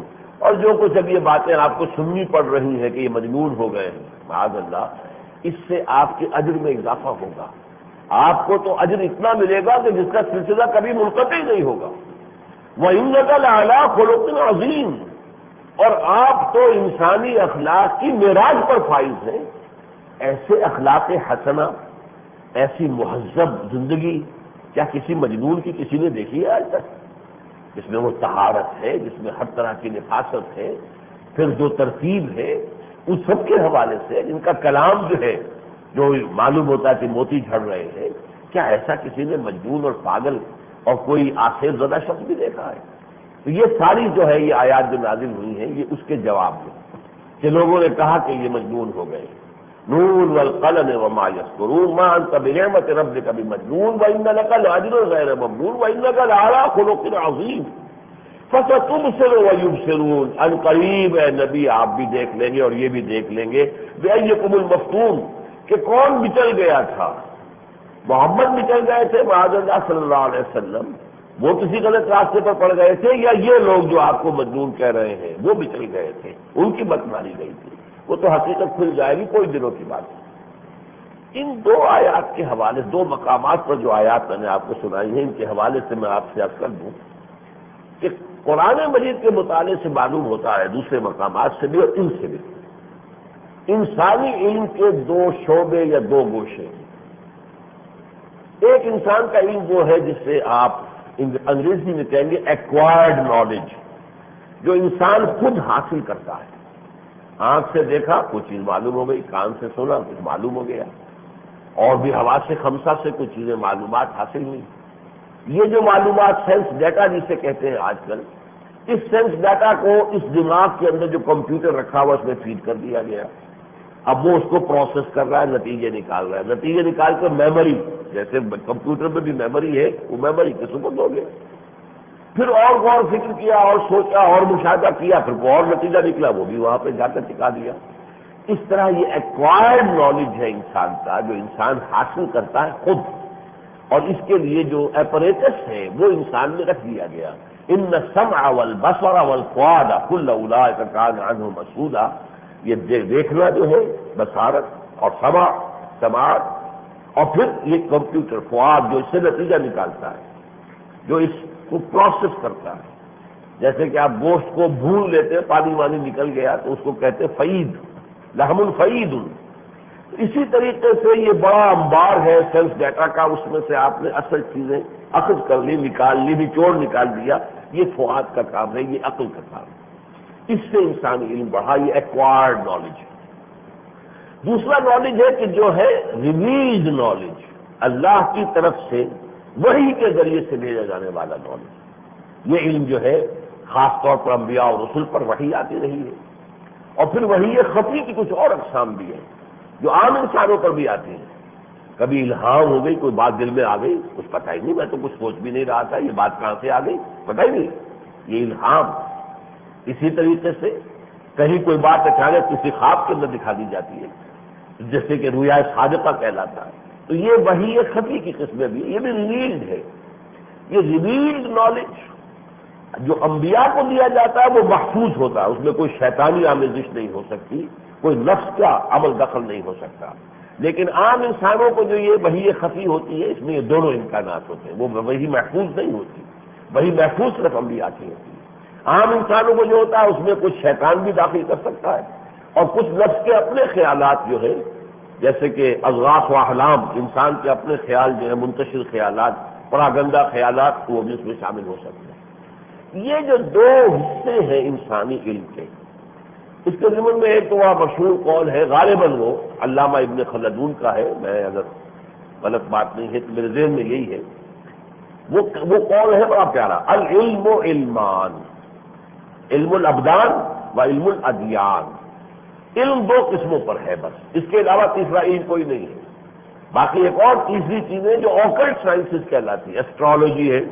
اور جو کچھ اب یہ باتیں آپ کو سننی پڑ رہی ہیں کہ یہ مجنون ہو گئے ہیں معاذ اللہ، اس سے آپ کے اجر میں اضافہ ہوگا. آپ کو تو اجر اتنا ملے گا کہ جس کا سلسلہ کبھی منقطع نہیں ہوگا. وَإِنَّكَ لَعَلَىٰ خُلُقٍ عَظِيمٍ، اور آپ تو انسانی اخلاق کی معراج پر فائز ہیں. ایسے اخلاق حسنہ، ایسی مہذب زندگی کیا کسی مجنون کی کسی نے دیکھی ہے آج تک؟ جس میں وہ طہارت ہے، جس میں ہر طرح کی نفاست ہے، پھر جو ترتیب ہے، ان سب کے حوالے سے ان کا کلام جو ہے، جو معلوم ہوتا ہے کہ موتی جھڑ رہے ہیں، کیا ایسا کسی نے مجنون اور پاگل اور کوئی آخر زدہ شخص بھی دیکھا ہے؟ تو یہ ساری جو ہے یہ آیات جو نازل ہوئی ہیں یہ اس کے جواب میں کہ لوگوں نے کہا کہ یہ مجنون ہو گئے. نون والقلم وما يسطرون ما انت بنعمت ربك بمجنون وان لك لاجرا غير ممنون وانك لعلى خلق عظيم فستبصر ويبصرون. ان قریب اے نبی آپ بھی دیکھ لیں گے اور یہ بھی دیکھ لیں گے بأيكم المفتون، کہ کون بچل گیا تھا. محمد بچل گئے تھے معاذ اللہ صلی اللہ علیہ وسلم، وہ کسی غلط راستے پر پڑ گئے تھے، یا یہ لوگ جو آپ کو مجنون کہہ رہے ہیں وہ بچل گئے تھے، ان کی بات ماری گئی تھی. وہ تو حقیقت کھل جائے گی کوئی دنوں کی بات ہے. ان دو آیات کے حوالے، دو مقامات پر جو آیات میں نے آپ کو سنائی ہیں، ان کے حوالے سے میں آپ سے عرض کر دوں کہ قرآن مجید کے مطالعے سے معلوم ہوتا ہے، دوسرے مقامات سے بھی اور ان سے بھی، انسانی علم کے دو شعبے یا دو گوشے. ایک انسان کا علم وہ ہے جس سے آپ انگریزی میں کہیں گے ایکوائرڈ نالج، جو انسان خود حاصل کرتا ہے. آنکھ سے دیکھا کچھ چیز معلوم ہو گئی، کان سے سنا کچھ معلوم ہو گیا، اور بھی حواس خمسہ سے کچھ چیزیں معلومات حاصل ہوئی. یہ جو معلومات سینس ڈیٹا جسے کہتے ہیں آج کل، اس سینس ڈیٹا کو اس دماغ کے اندر جو کمپیوٹر رکھا ہوا اس میں فیڈ کر دیا گیا. اب وہ اس کو پروسیس کر رہا ہے، نتیجے نکال رہا ہے. نتیجے نکال کر میموری، جیسے کمپیوٹر میں بھی میموری ہے، وہ میموری کے سپرد ہو گیا. پھر اور غور فکر کیا اور سوچا اور مشاہدہ کیا، پھر وہ اور نتیجہ نکلا، وہ بھی وہاں پہ جا کر ٹکا دیا. اس طرح یہ ایکوائرڈ نالج ہے انسان کا، جو انسان حاصل کرتا ہے خود، اور اس کے لیے جو ایپریٹس ہے وہ انسان میں رکھ دیا گیا. ان السمع والبصر والفؤاد كل اولئک کان عنہ مسئولا. یہ دیکھنا جو ہے بصارت اور سماعت، اور پھر یہ کمپیوٹر فؤاد جو اس سے نتیجہ نکالتا ہے، جو اس کو پروسیس کرتا ہے. جیسے کہ آپ گوشت کو بھون لیتے ہیں، پانی وانی نکل گیا تو اس کو کہتے ہیں فعید، لحم فعید. اسی طریقے سے یہ بڑا انبار ہے سینس ڈیٹا کا، اس میں سے آپ نے اصل چیزیں اخذ کر لی، نکال لی، نچوڑ نکال دیا. یہ فؤاد کا کام ہے، یہ عقل کا کام ہے. اس سے انسانی علم بڑھا، یہ ایکوائرڈ نالج ہے. دوسرا نالج ہے کہ جو ہے ریویلڈ نالج، اللہ کی طرف سے وحی کے ذریعے سے بھیجا جانے والا نالج. یہ علم جو ہے خاص طور پر انبیاء اور رسل پر وحی آتی رہی ہے، اور پھر وحی خفی کی کچھ اور اقسام بھی ہیں جو عام انسانوں پر بھی آتی ہیں. کبھی الہام ہو گئی، کوئی بات دل میں آ گئی، کچھ پتہ ہی نہیں، میں تو کچھ سوچ بھی نہیں رہا تھا، یہ بات کہاں سے آ گئی پتہ ہی نہیں، یہ الہام. اسی طریقے سے کہیں کوئی بات اچانک کسی خواب کے اندر دکھا دی جاتی ہے، جیسے کہ رؤیا صادقہ کہلاتا ہے. تو یہ وحی خفی کی قسمیں بھی، یہ بھی ریویلڈ ہے. یہ ریویلڈ نالج جو انبیاء کو دیا جاتا ہے وہ محفوظ ہوتا ہے، اس میں کوئی شیطانی آمیزش نہیں ہو سکتی، کوئی نفس کا عمل دخل نہیں ہو سکتا. لیکن عام انسانوں کو جو یہ وحی خفی ہوتی ہے، اس میں یہ دونوں امکانات ہوتے ہیں. وہ وحی محفوظ نہیں ہوتی، وحی محفوظ صرف انبیاء کی ہوتی ہے. عام انسانوں کو جو ہوتا ہے اس میں کچھ شیطان بھی داخل کر سکتا ہے، اور کچھ نفس کے اپنے خیالات جو ہے، جیسے کہ اضغاث و احلام، انسان کے اپنے خیال جو ہے، منتشر خیالات، پراگندہ خیالات، وہ بھی اس میں شامل ہو سکتے ہیں. یہ جو دو حصے ہیں انسانی علم کے، اس کے ضمن میں ایک تو وہ مشہور قول ہے، غالباً وہ علامہ ابن خلدون کا ہے، میں اگر غلط بات نہیں ہے تو میرے ذہن میں یہی ہے. وہ قول ہے بڑا پیارا، العلم علمان، علم الابدان و علم الادیان. علم دو قسموں پر ہے بس، اس کے علاوہ تیسرا علم کوئی نہیں ہے. باقی ایک اور تیسری چیزیں جو آکلٹ سائنسز کہلاتی ہے، ایسٹرالوجی ہے،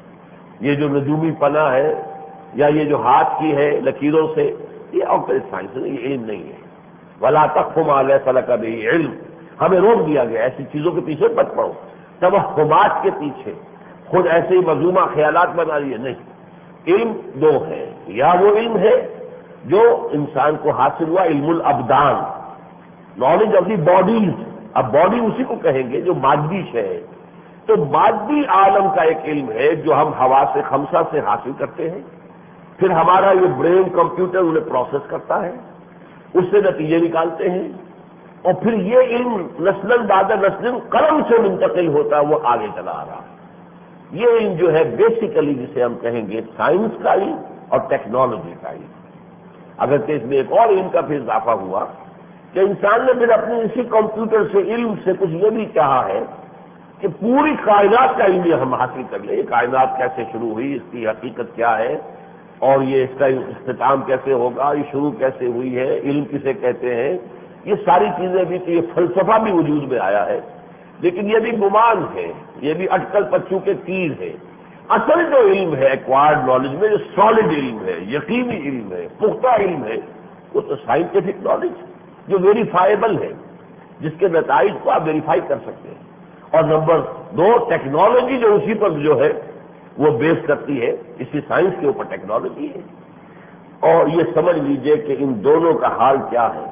یہ جو نجومی پناہ ہے، یا یہ جو ہاتھ کی ہے لکیروں سے، یہ آکلٹ سائنس ہے، یہ علم نہیں ہے. ولا تقف ما لیس لک بہ علم، ہمیں روک دیا گیا ایسی چیزوں کے پیچھے مت پڑو، توہمات کے پیچھے خود ایسے ہی مذمومہ خیالات بنا لیے نہیں. علم دو ہے، یا وہ علم ہے جو انسان کو حاصل ہوا علم الابدان، نالج آف دی باڈیز. اب باڈی اسی کو کہیں گے جو مادی شے ہے. تو مادی عالم کا ایک علم ہے جو ہم حواس خمسہ سے حاصل کرتے ہیں، پھر ہمارا یہ برین کمپیوٹر انہیں پروسیس کرتا ہے، اس سے نتیجے نکالتے ہیں، اور پھر یہ علم نسل بعد نسل قلم سے منتقل ہوتا ہے، وہ آگے چلا آ رہا ہے. یہ علم جو ہے بیسیکلی جسے ہم کہیں گے سائنس کا علم اور ٹیکنالوجی کا علم. اگرچہ اس میں ایک اور علم کا پھر اضافہ ہوا کہ انسان نے پھر اپنے اسی کمپیوٹر سے علم سے کچھ یہ بھی کہا ہے کہ پوری کائنات کا علم ہم حاصل کر لیں. یہ کائنات کیسے شروع ہوئی، اس کی حقیقت کیا ہے، اور یہ اس کا اختتام کیسے ہوگا، یہ شروع کیسے ہوئی ہے، علم کسے کہتے ہیں، یہ ساری چیزیں بھی. تو یہ فلسفہ بھی وجود میں آیا ہے، لیکن یہ بھی گمان ہے، یہ بھی اٹکل پچو کے تیر ہے. اصل جو علم ہے ایکوائرڈ نالج میں، جو سالڈ علم ہے، یقینی علم ہے، پختہ علم ہے، وہ تو سائنٹیفک نالج جو ویریفائیبل ہے، جس کے نتائج کو آپ ویریفائی کر سکتے ہیں. اور نمبر 2 ٹیکنالوجی جو اسی پر جو ہے وہ بیس کرتی ہے، اسی سائنس کے اوپر ٹیکنالوجی ہے. اور یہ سمجھ لیجئے کہ ان دونوں کا حال کیا ہے.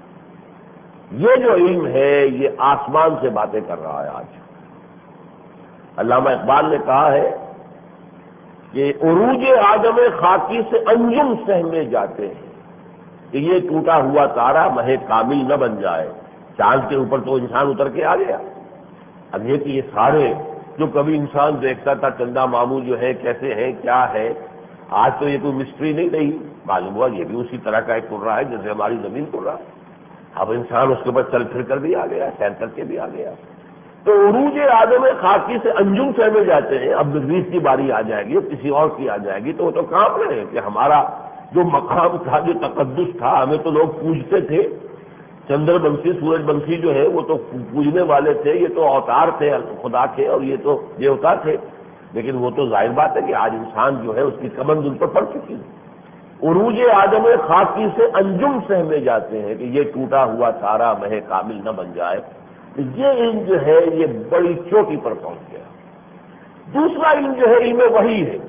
یہ جو علم ہے یہ آسمان سے باتیں کر رہا ہے. آج علامہ اقبال نے کہا ہے کہ عروج آدم خاکی سے انجم سہمے جاتے ہیں کہ یہ ٹوٹا ہوا تارا مہ کامل نہ بن جائے. چاند کے اوپر تو انسان اتر کے آ گیا. اب یہ کہ یہ سارے جو کبھی انسان دیکھتا تھا چندہ ماموں جو ہے کیسے ہیں کیا ہے، آج تو یہ کوئی مسٹری نہیں رہی. معلوم ہوا یہ بھی اسی طرح کا ایک ٹر رہا ہے جیسے ہماری زمین ٹر رہا ہے. اب انسان اس کے اوپر چل پھر کر بھی آ گیا، سیر کر کے بھی آ گیا. تو عروج آدم خاکی سے انجم سہمے جاتے ہیں. اب نبویس کی باری آ جائے گی، کسی اور کی آ جائے گی، تو وہ تو کانپ رہے ہیں کہ ہمارا جو مقام تھا، جو تقدس تھا، ہمیں تو لوگ پوجتے تھے. چندر بنسی، سورج بنسی جو ہے وہ تو پوجنے والے تھے، یہ تو اوتار تھے خدا کے، اور یہ تو دیوتا تھے. لیکن وہ تو ظاہر بات ہے کہ آج انسان جو ہے اس کی کمند ان پر پڑ چکی ہے. عروج آدم خاکی سے انجم سہمے جاتے ہیں کہ یہ ٹوٹا ہوا تارا مہ کامل نہ بن جائے. یہ علم جو ہے یہ بڑی چوٹی پر پہنچ گیا. دوسرا علم جو ہے علم وحی ہے.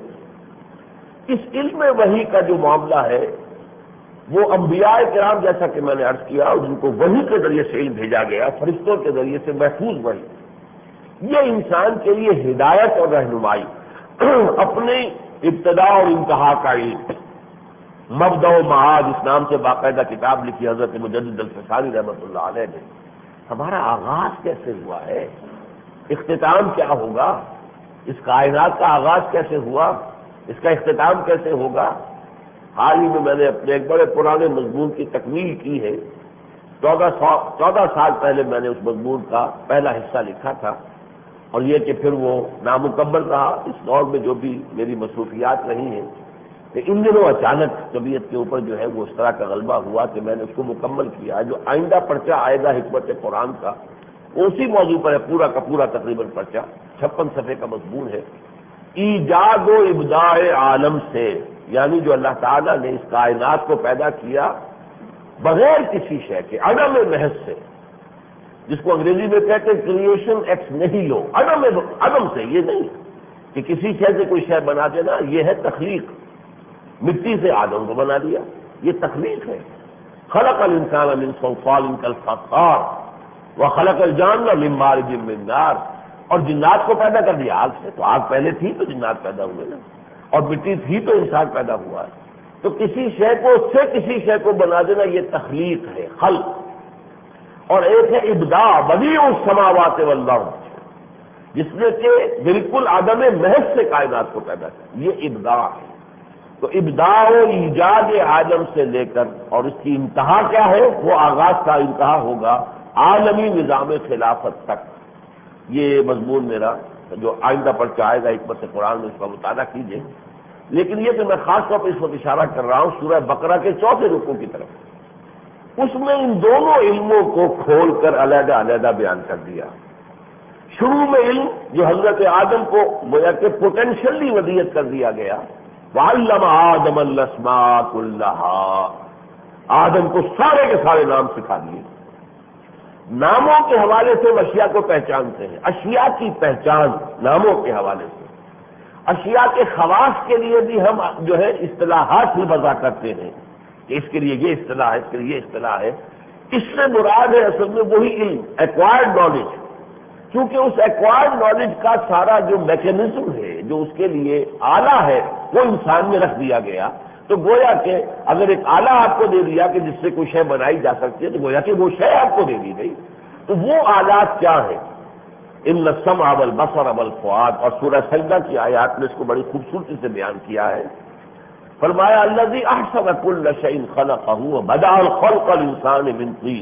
اس علم وحی کا جو معاملہ ہے وہ انبیاء کرام، جیسا کہ میں نے عرض کیا، جن کو وحی کے ذریعے سے علم بھیجا گیا، فرشتوں کے ذریعے سے محفوظ وحی، یہ انسان کے لیے ہدایت اور رہنمائی، اپنی ابتدا اور انتہا کا علم. مبدأ و معاد اس نام سے باقاعدہ کتاب لکھی حضرت مجدد الفسانی رحمۃ اللہ علیہ نے. ہمارا آغاز کیسے ہوا ہے، اختتام کیا ہوگا، اس کائنات کا آغاز کیسے ہوا، اس کا اختتام کیسے ہوگا. حال ہی میں نے اپنے ایک بڑے پرانے مضمون کی تکمیل کی ہے. 14 سال پہلے میں نے اس مضمون کا پہلا حصہ لکھا تھا، اور یہ کہ پھر وہ نامکمل رہا. اس دور میں جو بھی میری مصروفیات رہی ہیں، کہ ان دنوں اچانک طبیعت کے اوپر جو ہے وہ اس طرح کا غلبہ ہوا کہ میں نے اس کو مکمل کیا. جو آئندہ پرچہ آئے گا حکمت قرآن کا، وہ اسی موضوع پر ہے، پورا کا پورا تقریباً پرچہ 56 صفحے کا مضمون ہے. ایجاد و ابداع عالم سے، یعنی جو اللہ تعالیٰ نے اس کائنات کو پیدا کیا بغیر کسی شے کے، عدم محض سے، جس کو انگریزی میں کہتے ہیں کریشن ایکس نہیلو، عدم سے. یہ نہیں کہ کسی شے سے کوئی شے بنا دینا، یہ ہے تخلیق. مٹی سے آدم کو بنا دیا، یہ تخلیق ہے. خلق الانسان من صلصال کالفخار وخلق الجان من مارج من نار. اور جنات کو پیدا کر دیا آگ سے. تو آگ پہلے تھی تو جنات پیدا ہوئے نا، اور مٹی تھی تو انسان پیدا ہوا ہے. تو کسی شے کو سے کسی شے کو بنا دینا یہ تخلیق ہے، خلق. اور ایک ہے ابداع، بدیع السماوات والارض، جس نے کہ بالکل عدم محض سے کائنات کو پیدا کیا، یہ ابداع ہے. تو ابداع و ایجاد عالم سے لے کر اور اس کی انتہا کیا ہے، وہ آغاز کا انتہا ہوگا عالمی نظام خلافت تک. یہ مضمون میرا جو آئندہ پر چاہے گا حکمت قرآن میں، اس کا مطالعہ کیجیے. لیکن یہ کہ میں خاص طور پر اس وقت اشارہ کر رہا ہوں سورہ بقرہ کے 4 رکوع کی طرف. اس میں ان دونوں علموں کو کھول کر علیحدہ علیحدہ بیان کر دیا. شروع میں علم جو حضرت آدم کو گویا کہ پوٹینشلی ودیت کر دیا گیا، وَعَلَّمَ آدَمَ الْأَسْمَاءَ كُلَّهَا، آدم کو سارے کے سارے نام سکھا دیے. ناموں کے حوالے سے اشیاء کو پہچانتے ہیں. اشیاء کی پہچان ناموں کے حوالے سے. اشیاء کے خواص کے لیے بھی ہم جو ہے اصطلاحات ہی وضع کرتے ہیں کہ اس کے لیے یہ اصطلاح ہے، اس کے لیے یہ اصطلاح ہے. اس سے مراد ہے اصل میں وہی علم، ایکوائرڈ نالج. کیونکہ اس ایکوائرڈ نالج کا سارا جو میکینزم ہے، جو اس کے لیے آلہ ہے، وہ انسان میں رکھ دیا گیا. تو گویا کہ اگر ایک آلہ آپ کو دے دیا کہ جس سے کوئی شے بنائی جا سکتی ہے، تو گویا کہ وہ شے آپ کو دے دی گئی. تو وہ آلات کیا ہیں؟ ان السمع والبصر والفؤاد. اور سورہ سجدہ کی آیات میں اس کو بڑی خوبصورتی سے بیان کیا ہے. فرمایا الذی احسن کل شیء خلقہ وبدأ الخلق الانسان من طین.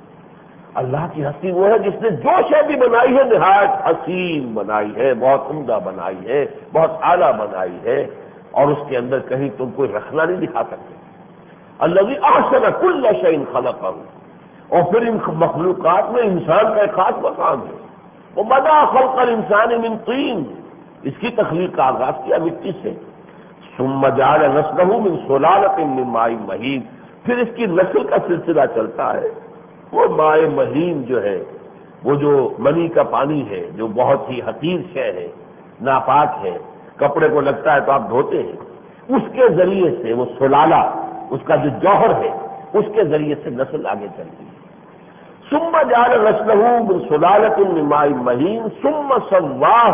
اللہ کی ہستی وہ ہے جس نے جو شے بھی بنائی ہے نہایت حسین بنائی ہے، بہت عمدہ بنائی ہے، بہت اعلیٰ بنائی ہے، اور اس کے اندر کہیں تم کوئی رکھنا نہیں دکھا سکتے. الذی احسن کل شیء خلقہ. اور پھر ان مخلوقات میں انسان کا ایک خاص مقام ہے. وبدأ خلق الانسان من طین. اس کی تخلیق کا آغاز کیا مٹی سے. ثم جعل نسلہ من سلالۃ من ماء مہین. پھر اس کی نسل کا سلسلہ چلتا ہے. وہ ماء مہین جو ہے، وہ جو منی کا پانی ہے، جو بہت ہی حقیر شے ہے، ناپاک ہے، کپڑے کو لگتا ہے تو آپ دھوتے ہیں، اس کے ذریعے سے وہ سلالہ، اس کا جو جوہر ہے، اس کے ذریعے سے نسل آگے چلتی ہے. ثم جعل نسلہ من سلالۃ من ماء مہین ثم سواہ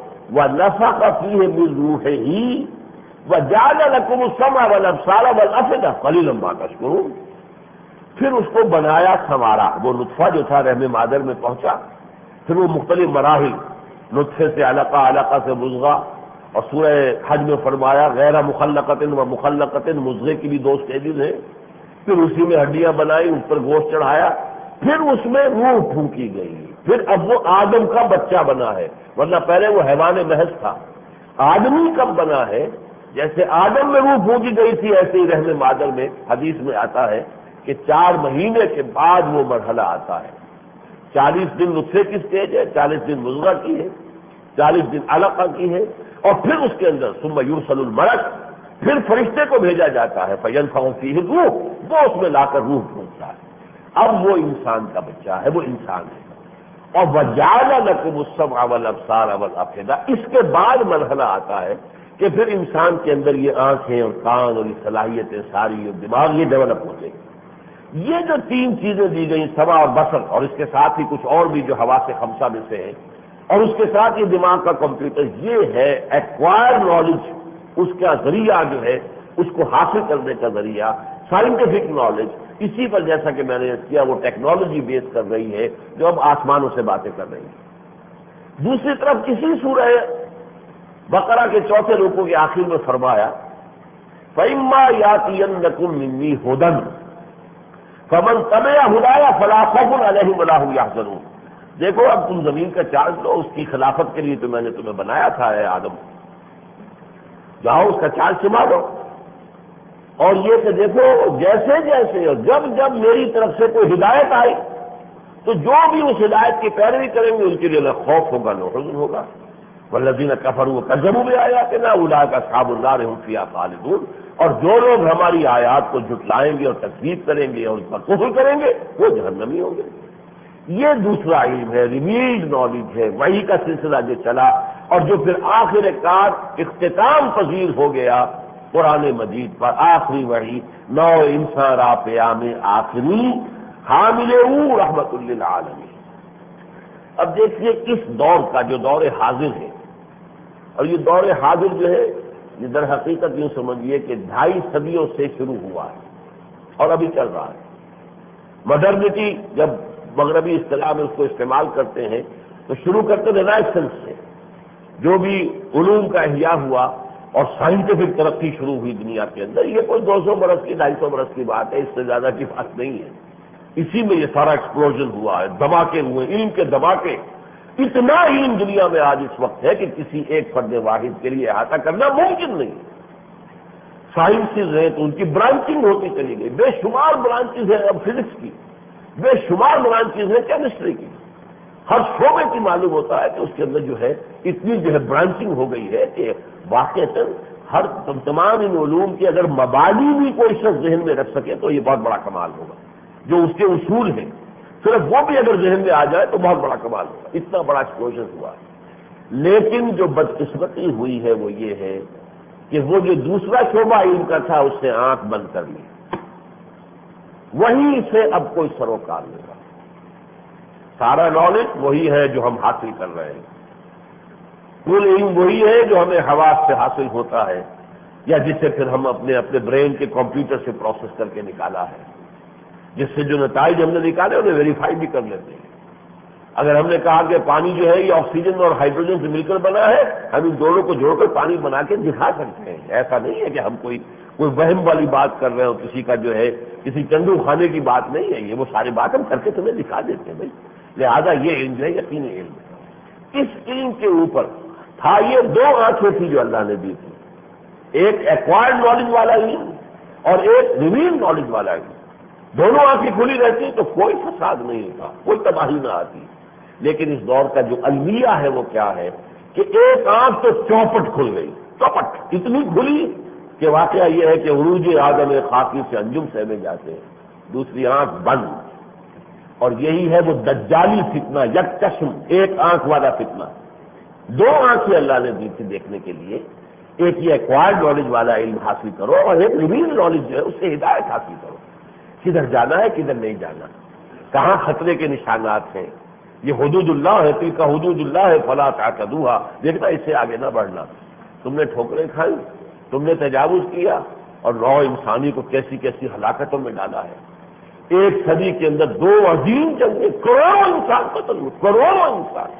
ونفخ فیہ من روحہ وجعل لکم السمع والابصار والافئدہ قلیلا ما تشکرون. پھر اس کو بنایا سنوارا. وہ نطفہ جو تھا رحم مادر میں پہنچا، پھر وہ مختلف مراحل، نطفے سے علقہ، علقہ سے مضغہ، اور سورہ حج میں فرمایا غیر مخلقۃ و مخلقۃ، مضغے کی بھی 2 سٹیجز ہیں. پھر اسی میں ہڈیاں بنائی، اس پر گوشت چڑھایا، پھر اس میں روح پھونکی گئی. پھر اب وہ آدم کا بچہ بنا ہے، ورنہ پہلے وہ حیوان محض تھا. آدمی کب بنا ہے؟ جیسے آدم میں روح پھونکی گئی تھی، ایسے ہی رحم مادر میں حدیث میں آتا ہے کہ 4 مہینے کے بعد وہ مرحلہ آتا ہے. 40 دن نطفے کی سٹیج ہے، 40 دن مضغہ کی ہے، 40 دن علقہ کی ہے، اور پھر اس کے اندر ثم یرسل الملک، پھر فرشتے کو بھیجا جاتا ہے فینفخ فیہ الروح، وہ اس میں لا کر روح پھونکتا ہے. اب وہ انسان کا بچہ ہے، وہ انسان ہے. اور وجعل لکم السمع والابصار والافئدہ. اس کے بعد مرحلہ آتا ہے کہ پھر انسان کے اندر یہ آنکھیں اور کان اور یہ صلاحیتیں ساری اور دماغ یہ ڈیولپ ہوتے ہیں. یہ جو 3 چیزیں دی گئی، سمع اور بصر، اور اس کے ساتھ ہی کچھ اور بھی جو حواس خمسہ میں سے ہیں، اور اس کے ساتھ یہ دماغ کا کمپیوٹر، یہ ہے ایکوائر نالج. اس کا ذریعہ جو ہے، اس کو حاصل کرنے کا ذریعہ سائنٹیفک نالج. اسی پر جیسا کہ میں نے کیا وہ ٹیکنالوجی بیس کر رہی ہے جو اب آسمانوں سے باتیں کر رہی ہے. دوسری طرف اسی سورہ بقرہ کے 4 رکوع کے آخر میں فرمایا فَإِمَّا يَأْتِيَنَّكُم مِّنِّي هُدًى فَمَن تَبِعَ هُدَايَ فَلَا خَوْفٌ عَلَيْهِمْ وَلَا هُمْ يَحْزَنُونَ. دیکھو اب تم زمین کا چارج لو، اس کی خلافت کے لیے تو میں نے تمہیں بنایا تھا اے آدم، جاؤ اس کا چارج سنبھالو. اور یہ کہ دیکھو جیسے جیسے اور جب جب میری طرف سے کوئی ہدایت آئی تو جو بھی اس ہدایت کی پیروی کریں گے ان کے لیے نہ خوف ہوگا نہ حزن ہوگا. والذین کفروا وکذبوا بآیاتنا اولئک اصحاب النار هم فیہا خالدون. اور جو لوگ ہماری آیات کو جھٹلائیں گے اور تکذیب کریں گے اور اس پر کفر کریں گے وہ جہنمی ہوں گے. یہ دوسرا علم ہے، ریویلڈ نالج ہے، وحی کا سلسلہ جو چلا اور جو پھر آخر کار اختتام پذیر ہو گیا قرآن مجید پر. آخری وحی نو انسان را پیام آخری حامل او رحمت للعالمین. اب دیکھیے اس دور کا جو دور حاضر ہے، اور یہ دور حاضر جو ہے یہ در حقیقت یوں سمجھیے کہ 2.5 صدیوں سے شروع ہوا ہے اور ابھی چل رہا ہے. ماڈرنٹی جب مغربی اصطلاح میں اس کو استعمال کرتے ہیں تو شروع کرتے رینیسنس سے، جو بھی علوم کا احیاء ہوا اور سائنٹیفک ترقی شروع ہوئی دنیا کے اندر. یہ کوئی 200 برس کی 250 برس کی بات ہے، اس سے زیادہ کی بات نہیں ہے. اسی میں یہ سارا ایکسپلوژن ہوا ہے، دھماکے ہوئے، علم کے دھماکے. اتنا علم دنیا میں آج اس وقت ہے کہ کسی ایک فرد واحد کے لیے احاطہ کرنا ممکن نہیں. سائنسز ہیں تو ان کی برانچنگ ہوتی چلی گئی، بے شمار برانچز ہیں اب فزکس کی، بے شمار برانچز ہیں کیمسٹری کی. ہر شعبے کی معلوم ہوتا ہے کہ اس کے اندر جو ہے اتنی جو ہے برانچنگ ہو گئی ہے کہ واقعتاً ہر تمام ان علوم کے اگر مبانی بھی کوئی شخص ذہن میں رکھ سکے تو یہ بہت بڑا کمال ہوگا. جو اس کے اصول ہیں صرف وہ بھی اگر ذہن میں آ جائے تو بہت بڑا کمال ہوگا. اتنا بڑا ایکسپلوژن ہوا ہے. لیکن جو بدقسمتی ہوئی ہے وہ یہ ہے کہ وہ جو دوسرا شعبہ علم کا تھا اس نے آنکھ بند کر لی. وہیں سے اب کوئی سروکار نہیں رہا. سارا نالج وہی ہے جو ہم حاصل کر رہے ہیں، کل علم وہی ہے جو ہمیں حواس سے حاصل ہوتا ہے یا جسے پھر ہم اپنے برین کے کمپیوٹر سے پروسیس کر کے نکالا ہے، جس سے جو نتائج ہم نے نکالے انہیں ویریفائی بھی کر لیتے ہیں. اگر ہم نے کہا کہ پانی جو ہے یہ آکسیجن اور ہائیڈروجن سے مل کر بنا ہے، ہم ان دونوں کو جوڑ کر پانی بنا کے دکھا سکتے ہیں. ایسا نہیں ہے کہ ہم کوئی وہم والی بات کر رہے ہو، کسی کا جو ہے کسی چندو خانے کی بات نہیں ہے. یہ وہ ساری بات ہم کر کے تمہیں دکھا دیتے ہیں بھائی. لہذا یہ علم ہے یقینی علم. اس علم کے اوپر تھا یہ دو آنکھیں تھی جو اللہ نے دی تھی، ایک ایکوائرڈ نالج والا علم اور ایک ریویل نالج والا علم. دونوں آنکھیں کھلی رہتی تو کوئی فساد نہیں ہوتا، کوئی تباہی نہ آتی. لیکن اس دور کا جو المیہ ہے وہ کیا ہے کہ ایک آنکھ تو چوپٹ کھل گئی، چوپٹ اتنی کھلی کہ واقعہ یہ ہے کہ عروج آدم خاکی سے انجم سہمے جاتے ہیں. دوسری آنکھ بند، اور یہی ہے وہ دجالی فتنہ، یک چشم ایک آنکھ والا فتنہ. دو آنکھیں اللہ نے دی تھی دیکھنے کے لیے، ایک یہ ایکوائرڈ نالج والا علم حاصل کرو اور ایک ریویل نالج جو ہے اس سے ہدایت حاصل کرو. کدھر جانا ہے کدھر نہیں جانا، کہاں خطرے کے نشانات ہیں. یہ حدود اللہ ہے، تلک حدود اللہ ہے فلا تعتدوها. دیکھنا اس سے آگے نہ بڑھنا. تم نے ٹھوکریں کھائی، تم نے تجاوز کیا اور نوع انسانی کو کیسی کیسی ہلاکتوں میں ڈالا ہے. ایک صدی کے اندر دو عظیم جنگیں، کروڑوں انسان قتل ہوئے، کروڑوں انسان.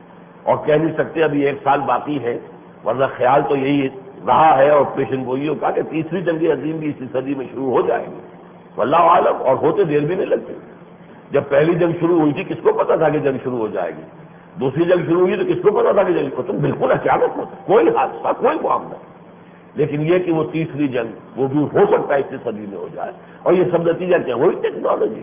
اور کہہ نہیں سکتے ابھی ایک سال باقی ہے، ورنہ خیال تو یہی رہا ہے اور پیشن گوئیوں کا کہ تیسری جنگ عظیم بھی اسی صدی میں شروع ہو جائے گی. واللہ عالم. اور ہوتے دیر بھی نہیں لگتی. جب پہلی جنگ شروع ہوئی تھی کس کو پتا تھا کہ جنگ شروع ہو جائے گی؟ دوسری جنگ شروع ہوئی تو کس کو پتا تھا کہ جنگ ختم؟ بالکل اچانک ہوتا، کوئی حادثہ کوئی معاملہ. لیکن یہ کہ وہ تیسری جنگ وہ بھی ہو سکتا ہے اسی صدی میں ہو جائے. اور یہ سب نتیجہ کیا؟ وہی ٹیکنالوجی،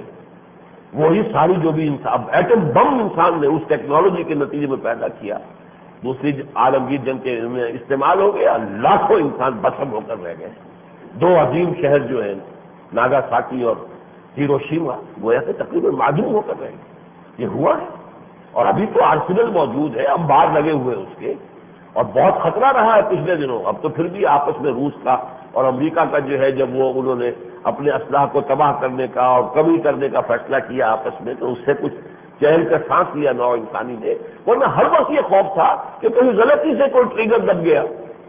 وہی ساری جو بھی انسان، اب ایٹم بم انسان نے اس ٹیکنالوجی کے نتیجے میں پیدا کیا. دوسری عالمگیر جنگ کے میں استعمال ہو گیا، لاکھوں انسان بسم ہو کر رہ گئے. دو عظیم شہر جو ہیں ناگاساکی اور ہیروشیما گویا کہ تقریباً معدوم ہو کر رہے ہیں. یہ ہوا ہے. اور ابھی تو آرسنل موجود ہے، انبار لگے ہوئے اس کے، اور بہت خطرہ رہا ہے پچھلے دنوں. اب تو پھر بھی آپس میں روس کا اور امریکہ کا جو ہے جب وہ انہوں نے اپنے اسلحہ کو تباہ کرنے کا اور کمی کرنے کا فیصلہ کیا آپس میں، تو اس سے کچھ چہل کا سانس لیا نو انسانی نے. ورنہ ہر وقت یہ خوف تھا کہ کہیں غلطی سے کوئی ٹریگر دب گیا،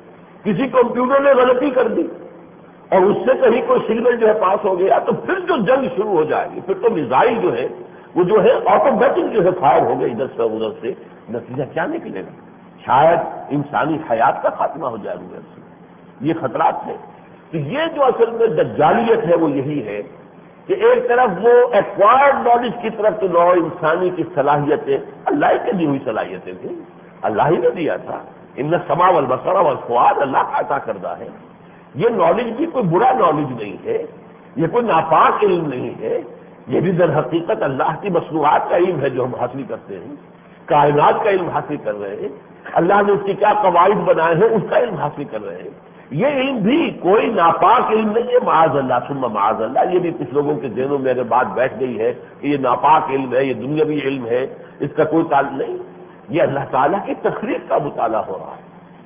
کسی کمپیوٹر نے غلطی کر دی اور اس سے کہیں کوئی سگنل جو ہے پاس ہو گیا تو پھر جو جنگ شروع ہو جائے گی. پھر تو میزائل جو ہے وہ جو ہے آٹومیٹک جو ہے فائر ہو گئے ادھر سے ادھر سے. نتیجہ کیا نکلے گا؟ شاید انسانی حیات کا خاتمہ ہو جائے ادھر سے. یہ خطرات ہیں. تو یہ جو اصل میں دجالیت ہے وہ یہی ہے کہ ایک طرف وہ ایکوائرڈ نالج کی طرف تو نوع انسانی کی صلاحیتیں اللہ ہی کی دی ہوئی صلاحیتیں تھیں، اللہ ہی نے دیا تھا. ان السمع والبصر والفؤاد اللہ کا عطا کردہ ہے. یہ نالج بھی کوئی برا نالج نہیں ہے، یہ کوئی ناپاک علم نہیں ہے. یہ بھی در حقیقت اللہ کی مصنوعات کا علم ہے جو ہم حاصل کرتے ہیں، کائنات کا علم حاصل کر رہے ہیں. اللہ نے اس کے کیا قواعد بنائے ہیں اس کا علم حاصل کر رہے ہیں. یہ علم بھی کوئی ناپاک علم نہیں ہے. معاذ اللہ ثم معاذ اللہ. یہ بھی کچھ لوگوں کے ذہنوں میں اگر بات بیٹھ گئی ہے کہ یہ ناپاک علم ہے، یہ دنیاوی علم ہے، اس کا کوئی تعلق نہیں. یہ اللہ تعالیٰ کی تخلیق کا مطالعہ ہو رہا ہے.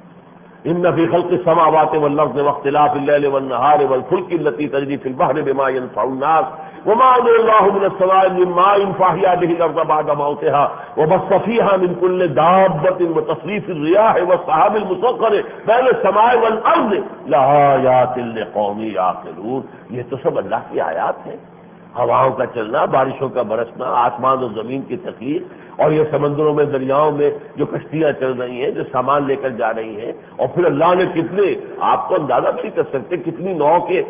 ان فی خلق السماوات والارض واختلاف الليل والنهار والفلك التي تجري في البحر بما ينفع الناس وما انزل الله من السماء من ماء فاحيا به الارض بعد موتها وبث فيها من كل دابة وتصريف الرياح والسحاب المسخر بين السماء والارض لآيات لقوم يعقلون. یہ تو سب اللہ کی آیات ہیں. ہواؤں کا چلنا، بارشوں کا برسنا، آسمان اور زمین کی تخلیق، اور یہ سمندروں میں دریاؤں میں جو کشتیاں چل رہی ہیں جو سامان لے کر جا رہی ہیں. اور پھر اللہ نے کتنے، آپ کو اندازہ بھی نہیں کر سکتے کتنی نوع کے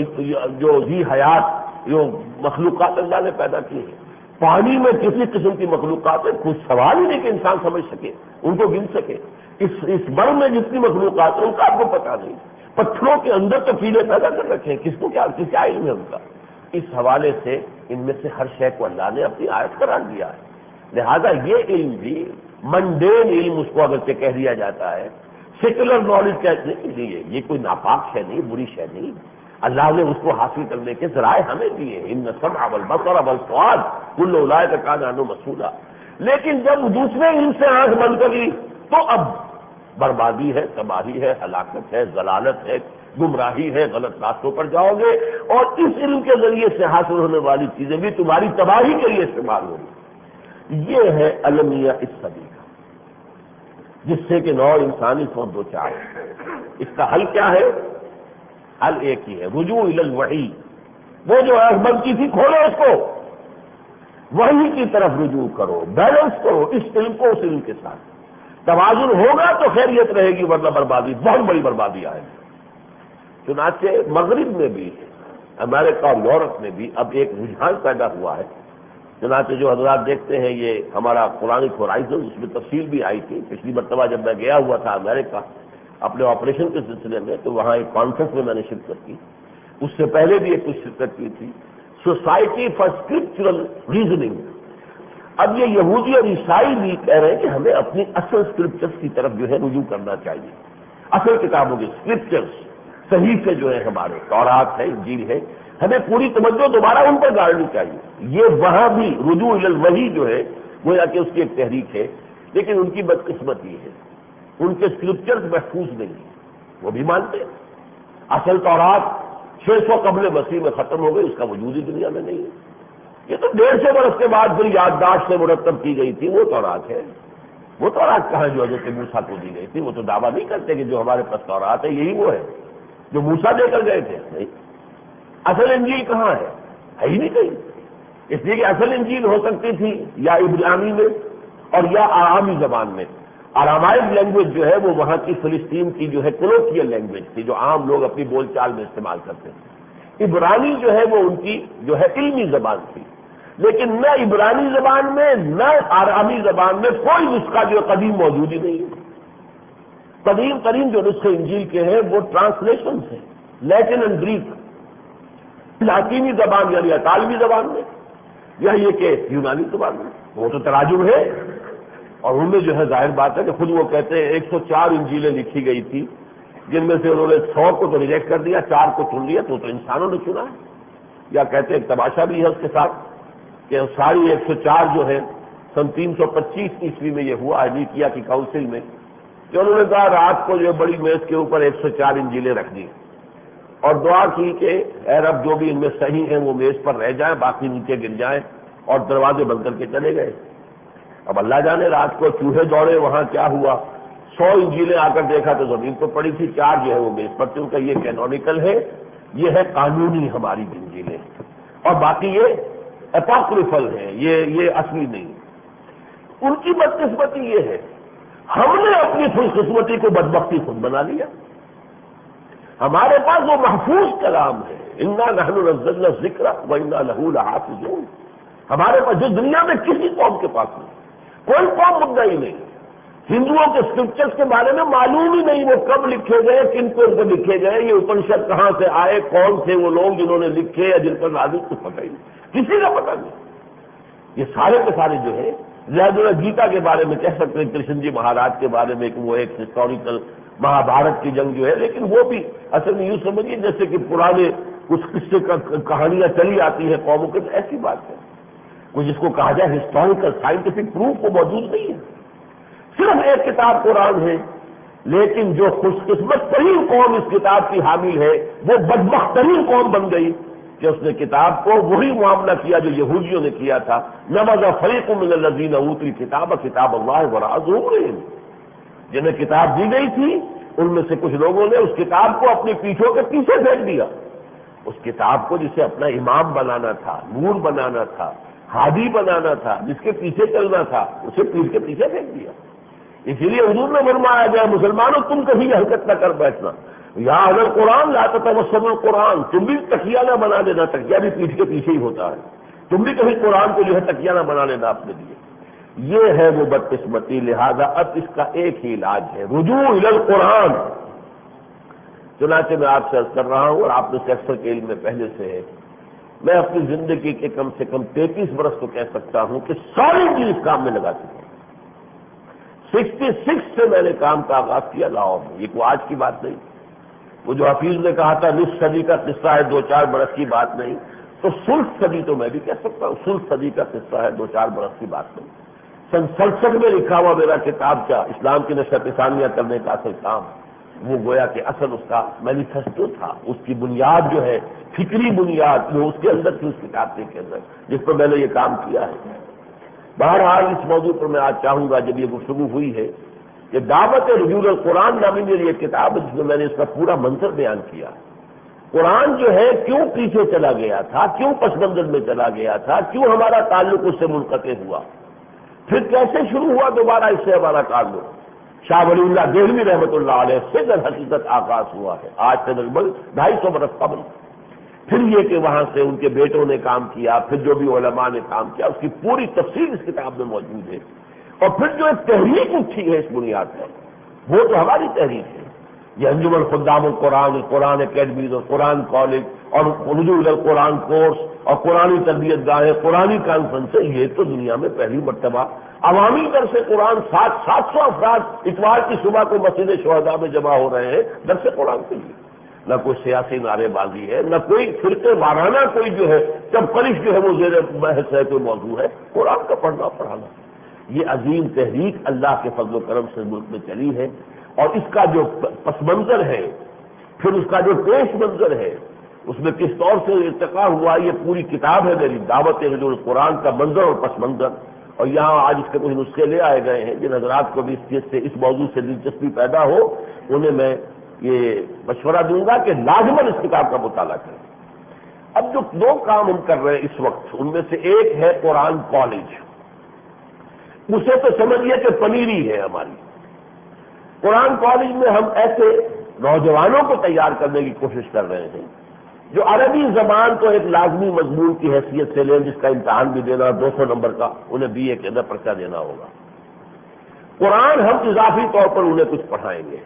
جو ہی حیات جو مخلوقات اللہ نے پیدا کی ہیں. پانی میں کسی قسم کی مخلوقات ہیں، کچھ سوال ہی نہیں کہ انسان سمجھ سکے، ان کو گن سکے. اس بر میں جتنی مخلوقات ہیں ان کا آپ کو پتا نہیں. پتھروں کے اندر تو کیڑے پیدا کر رکھے ہیں، کس کو کیا علم ہے ان کا. اس حوالے سے ان میں سے ہر شے کو اللہ نے اپنی آیت قرار دیا ہے. لہذا یہ علم بھی منڈین علم اس کو اگرچہ کہہ دیا جاتا ہے، سیکولر نالج کہنے کے لیے یہ کوئی ناپاک شے نہیں، بری شے نہیں. اللہ نے اس کو حاصل کرنے کے ذرائع ہمیں دیے. ان السمع والبصر والفؤاد کل اولئک کان عنہ مسئولا. لیکن جب دوسرے علم سے آنکھ بند کر لی تو اب بربادی ہے، تباہی ہے، ہلاکت ہے، ضلالت ہے، گمراہی ہے، غلط راستوں پر جاؤ گے، اور اس علم کے ذریعے سے حاصل ہونے والی چیزیں بھی تمہاری تباہی کے لیے استعمال ہوگی۔ یہ ہے المیہ اس صدی کا، جس سے کہ نو انسانی سو دو چار۔ اس کا حل کیا ہے؟ حل ایک ہی ہے، رجوع الی الوحی۔ وہ جو آنکھ بند کی تھی کھولو اس کو، وحی کی طرف رجوع کرو، بیلنس کرو اس علم کو اس علم کے ساتھ۔ توازن ہوگا تو خیریت رہے گی، ورنہ بربادی، بہت بڑی بربادی آئے گی۔ چنانچہ مغرب میں بھی، امریکہ اور یورپ میں بھی اب ایک رجحان پیدا ہوا ہے۔ چنانچہ جو حضرات دیکھتے ہیں یہ ہمارا قرآنک ہورائزن، اس میں تفصیل بھی آئی تھی پچھلی مرتبہ جب میں گیا ہوا تھا امریکہ اپنے آپریشن کے سلسلے میں، تو وہاں ایک کانفرنس میں نے شرکت کی، اس سے پہلے بھی ایک کچھ شرکت کی تھی، سوسائٹی فار اسکرپچرل ریزننگ۔ اب یہ یہودی اور عیسائی بھی کہہ رہے ہیں کہ ہمیں اپنی اصل اسکرپچرز کی طرف جو ہے رجوع کرنا چاہیے، اصل کتابوں کے اسکرپچرز، صحیفے جو ہے ہمارے، تورات ہے، انجیل ہے، ہمیں پوری توجہ دوبارہ ان پر ڈالنی چاہیے۔ یہ وہاں بھی رجوع الی الوحی جو ہے گویا کہ اس کی ایک تحریک ہے، لیکن ان کی بدقسمتی ہے، ان کے اسکرپچرز محفوظ نہیں ہیں، وہ بھی مانتے ہیں اصل تورات 600 قبل مسیح میں ختم ہو گئی، اس کا وجود ہی دنیا میں نہیں ہے۔ یہ تو 150 برس کے بعد پھر یادداشت سے مرتب کی گئی تھی، وہ تورات ہے۔ وہ تورات کہاں جو حضرت موسیٰ کو دی گئی تھی؟ وہ تو دعویٰ نہیں کرتے کہ جو ہمارے پاس تورات ہے یہی وہ ہے جو موسیٰ دے کر گئے تھے، نہیں۔ اصل انجیل کہاں ہے ہی نہیں کہیں، اس لیے کہ اصل انجیل ہو سکتی تھی یا عبرانی میں اور یا آرامی زبان میں۔ آرامائک لینگویج جو ہے وہ وہاں کی فلسطین کی جو ہے کولوکیل لینگویج تھی، جو عام لوگ اپنی بول چال میں استعمال کرتے تھے۔ عبرانی جو ہے وہ ان کی جو ہے علمی زبان تھی، لیکن نہ عبرانی زبان میں نہ آرامی زبان میں کوئی نسخہ جو قدیم موجود ہی نہیں ہے۔ قدیم ترین جو نسخے انجیل کے ہیں وہ ٹرانسلیشنز ہیں، لیٹن اینڈ گریک، لاطینی زبان یعنی اطالوی زبان میں، یا یہ کہ یونانی زبان میں، وہ تو تراجم ہے، اور ان میں جو ہے ظاہر بات ہے کہ خود وہ کہتے ہیں 104 انجیلیں لکھی گئی تھی، جن میں سے انہوں نے 100 کو تو ریجیکٹ کر دیا، 4 کو چن لیا، تو انسانوں نے چنا ہے۔ یا کہتے ہیں ایک تماشا بھی ہے اس کے ساتھ کہ ساری 104 جو ہے سن 325 عیسوی میں یہ ہوا ہے نیقیہ کی کاؤنسل میں، کہ انہوں نے کہا رات کو جو بڑی میز کے اوپر 104 انجیلیں رکھ دی اور دعا کی کہ اے رب جو بھی ان میں صحیح ہیں وہ میز پر رہ جائیں، باقی نیچے گر جائیں، اور دروازے بند کر کے چلے گئے۔ اب اللہ جانے رات کو چوہے دوڑے وہاں کیا ہوا، 100 انجیلیں آ کر دیکھا تو زمین پر پڑی تھی، 4 جو ہے وہ میز پر تھی۔ ان کا یہ کینونیکل ہے، یہ ہے قانونی ہماری انجیلیں، اور باقی یہ اپوکریفل ہے، یہ اصلی نہیں۔ ان کی بدقسمتی یہ ہے، ہم نے اپنی خوش قسمتی کو بدبختی خود بنا لیا۔ ہمارے پاس وہ محفوظ کلام ہے، انا نحن نزلنا الذکر وانا لہ لحافظون۔ ہمارے پاس جو دنیا میں کسی قوم کے پاس نہیں، کوئی قوم مدعی نہیں، ہندوؤں کے اسکرپچرز کے بارے میں معلوم ہی نہیں وہ کب لکھے گئے، کن پر لکھے گئے، یہ اپنشد کہاں سے آئے، کون تھے وہ لوگ جنہوں نے لکھے یا جن پر نازل، کچھ پتہ ہی نہیں، کسی کا پتہ نہیں۔ یہ سارے کے سارے جو ہے لہذا گیتا کے بارے میں کہہ سکتے ہیں، کرشن جی مہاراج کے بارے میں کہ وہ ایک ہسٹوریکل مہا بھارت کی جنگ جو ہے، لیکن وہ بھی اصل میں یوں سمجھیے جیسے کہ پرانے کچھ قصے کہانیاں چلی آتی ہیں قوموں کے، ایسی بات ہے وہ جس کو کہا جائے ہسٹوریکل سائنٹیفک پروف وہ موجود نہیں ہے۔ صرف ایک کتاب قرآن ہے، لیکن جو خوش قسمت ترین قوم اس کتاب کی حامل ہے وہ بدبخت ترین قوم بن گئی کہ اس نے کتاب کو وہی معاملہ کیا جو یہودیوں نے کیا تھا، نبذ فریق من الذین اوتوا الکتاب کتاب اللہ وراء ظہورہم۔ جنہیں کتاب دی گئی تھی ان میں سے کچھ لوگوں نے اس کتاب کو اپنی پیٹھوں کے پیچھے پھینک دیا، اس کتاب کو جسے اپنا امام بنانا تھا، نور بنانا تھا، ہادی بنانا تھا، جس کے پیچھے چلنا تھا، اسے پیٹھ کے پیچھے پھینک دیا۔ اسی لیے حضور نے فرمایا جائے مسلمانوں تم کبھی یہ حرکت نہ کر بیٹھنا، یا اگر قرآن لا تتوسل القرآن، تم بھی تکیہ نہ بنا لینا، تکیہ بھی پیٹھ کے پیچھے ہی ہوتا ہے، تم بھی کبھی قرآن کو جو ہے تکیہ نہ بنا لینا اپنے لیے۔ یہ ہے وہ بدقسمتی، لہذا اب اس کا ایک ہی علاج ہے، رجوع الی القرآن۔ چنانچہ میں آپ سے عرض کر رہا ہوں، اور آپ نے اکثر کے علم میں پہلے سے ہے، میں اپنی زندگی کے کم سے کم 33 برس تو کہہ سکتا ہوں کہ ساری چیز اس کام میں لگا چکا ہوں۔ 66 سے میں نے کام کا آغاز کیا لاہور میں، یہ کوئی آج کی بات نہیں۔ وہ جو حفیظ نے کہا تھا نصف صدی کا قصہ ہے، 2-4 برس کی بات نہیں، تو ثلث صدی تو میں بھی کہہ سکتا ہوں، ثلث صدی کا قصہ ہے، 2-4 برس کی بات نہیں۔ سن 67 میں لکھا ہوا میرا کتاب کا اسلام کی نشر ثانیہ کرنے کا اصل کام، وہ گویا کہ اصل اس کا مینیفیسٹو تھا، اس کی بنیاد جو ہے فکری بنیاد وہ اس کے اندر تھی، اس کتاب کے اندر، جس پر میں نے یہ کام کیا ہے۔ بہرحال اس موضوع پر میں آج چاہوں گا، جب یہ گفتگو ہوئی ہے کہ دعوت رجوع القرآن نامی میری یہ کتاب جس میں نے اس کا پورا منظر بیان کیا، قرآن جو ہے کیوں پیچھے چلا گیا تھا، کیوں پس منظر میں چلا گیا تھا، کیوں ہمارا تعلق اس سے منقطع ہوا، پھر کیسے شروع ہوا دوبارہ اس سے ہمارا تعلق۔ شاہ ولی اللہ دہلوی رحمۃ اللہ علیہ سے در حقیقت آغاز ہوا ہے، آج سے لگ 250 برس قبل۔ پھر یہ کہ وہاں سے ان کے بیٹوں نے کام کیا، پھر جو بھی علماء نے کام کیا، اس کی پوری تفصیل اس کتاب میں موجود ہے۔ اور پھر جو ایک تحریک اٹھی ہے اس بنیاد پر، وہ تو ہماری تحریک ہے۔ یہ انجمن خدام القرآن، قرآن اکیڈمیز اور قرآن کالج اور رجوع القرآن کورس اور قرآنی تربیت گاہیں، قرآنی کانفرنس، یہ تو دنیا میں پہلی مرتبہ عوامی درس قرآن 700 افراد اتوار کی صبح کو مسجد شہداء میں جمع ہو رہے ہیں درس قرآن کے لیے۔ نہ کوئی سیاسی نعرے بازی ہے، نہ کوئی فرقے وارانہ کوئی جو ہے چمپلش جو ہے وہ زیر بحث ہے، کوئی موضوع ہے، قرآن کا پڑھنا پڑھانا۔ یہ عظیم تحریک اللہ کے فضل و کرم سے ملک میں چلی ہے، اور اس کا جو پس منظر ہے، پھر اس کا جو پیش منظر ہے، اس میں کس طور سے ارتقا ہوا، یہ پوری کتاب ہے میری دعوت رجوع القرآن کا منظر اور پس منظر۔ اور یہاں آج اس کے کچھ نسخے لے آئے گئے ہیں، جن حضرات کو بھی اس چیز سے، اس موضوع سے دلچسپی پیدا ہو، انہیں میں یہ مشورہ دوں گا کہ لازماً اس کتاب کا مطالعہ کریں۔ اب جو 2 کام ہم کر رہے ہیں اس وقت، ان میں سے ایک ہے قرآن کالج۔ اسے تو سمجھیے کہ پنیری ہے ہماری۔ قرآن کالج میں ہم ایسے نوجوانوں کو تیار کرنے کی کوشش کر رہے ہیں جو عربی زبان کو ایک لازمی مضمون کی حیثیت سے لیں، جس کا امتحان بھی دینا 200 نمبر کا، انہیں BA کے اندر پرچہ دینا ہوگا۔ قرآن ہم اضافی طور پر انہیں کچھ پڑھائیں گے،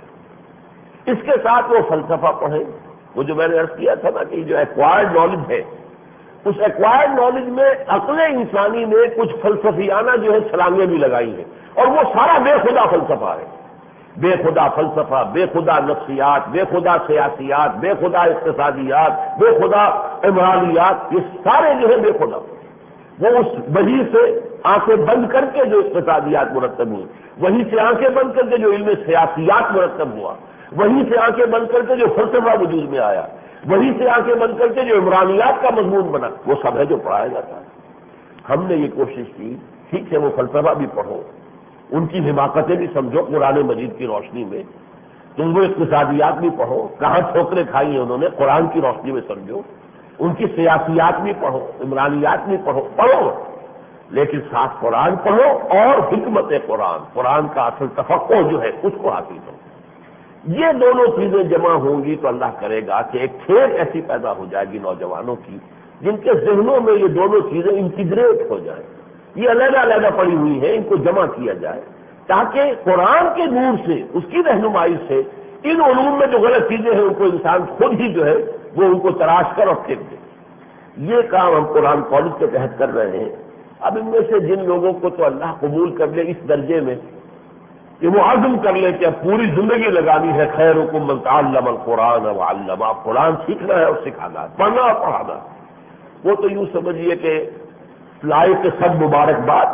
اس کے ساتھ وہ فلسفہ پڑھیں۔ وہ جو میں نے عرض کیا تھا نا کہ جو ایکوائرڈ نالج ہے، اس ایکوائرڈ نالج میں عقل انسانی نے کچھ فلسفیانہ جو ہے چھلانگیں بھی لگائی ہیں، اور وہ سارا بے خدا فلسفہ ہے۔ بے خدا فلسفہ، بے خدا نفسیات، بے خدا سیاسیات، بے خدا اقتصادیات، بے خدا عمرانیات، یہ سارے جو ہے بے خدا۔ وہ اس وہی سے آنکھیں بند کر کے جو اقتصادیات مرتب ہوئی، وہیں سے آنکھیں بند کر کے جو علم سیاسیات مرتب ہوا، وہیں سے آنکھیں بند کر کے جو فلسفہ وجود میں آیا، وہیں سے آنکھیں بند کر کے جو عمرانیات کا مضمون بنا، وہ سب ہے جو پڑھایا جاتا ہے۔ ہم نے یہ کوشش کی، ٹھیک ہے وہ فلسفہ بھی پڑھو، ان کی حماقتیں بھی سمجھو قرآن مجید کی روشنی میں، تم وہ اقتصادیات بھی پڑھو، کہاں ٹھوکریں کھائی ہیں انہوں نے، قرآن کی روشنی میں سمجھو، ان کی سیاسیات بھی پڑھو، عمرانیات بھی پڑھو، لیکن ساتھ قرآن پڑھو اور حکمت قرآن، قرآن کا اصل تفقہ جو ہے اس کو حاصل کرو۔ یہ دونوں چیزیں جمع ہوں گی تو اللہ کرے گا کہ ایک کھیل ایسی پیدا ہو جائے گی نوجوانوں کی، جن کے ذہنوں میں یہ دونوں چیزیں انٹیگریٹ ہو جائیں، یہ علیحدہ علیحدہ پڑی ہوئی ہیں، ان کو جمع کیا جائے، تاکہ قرآن کے نور سے، اس کی رہنمائی سے، ان علوم میں جو غلط چیزیں ہیں ان کو انسان خود ہی جو ہے وہ ان کو تراش کر اور پھینک دے۔ یہ کام ہم قرآن کالج کے تحت کر رہے ہیں۔ اب ان میں سے جن لوگوں کو تو اللہ قبول کر لے اس درجے میں کہ وہ عزم کر لے کہ اب پوری زندگی لگانی ہے، خیرکم من تعلم القرآن وعلمہ، قرآن سیکھنا ہے اور سکھانا ہے، پڑھنا اور پڑھانا، وہ تو یوں سمجھیے کہ لائق سب مبارکباد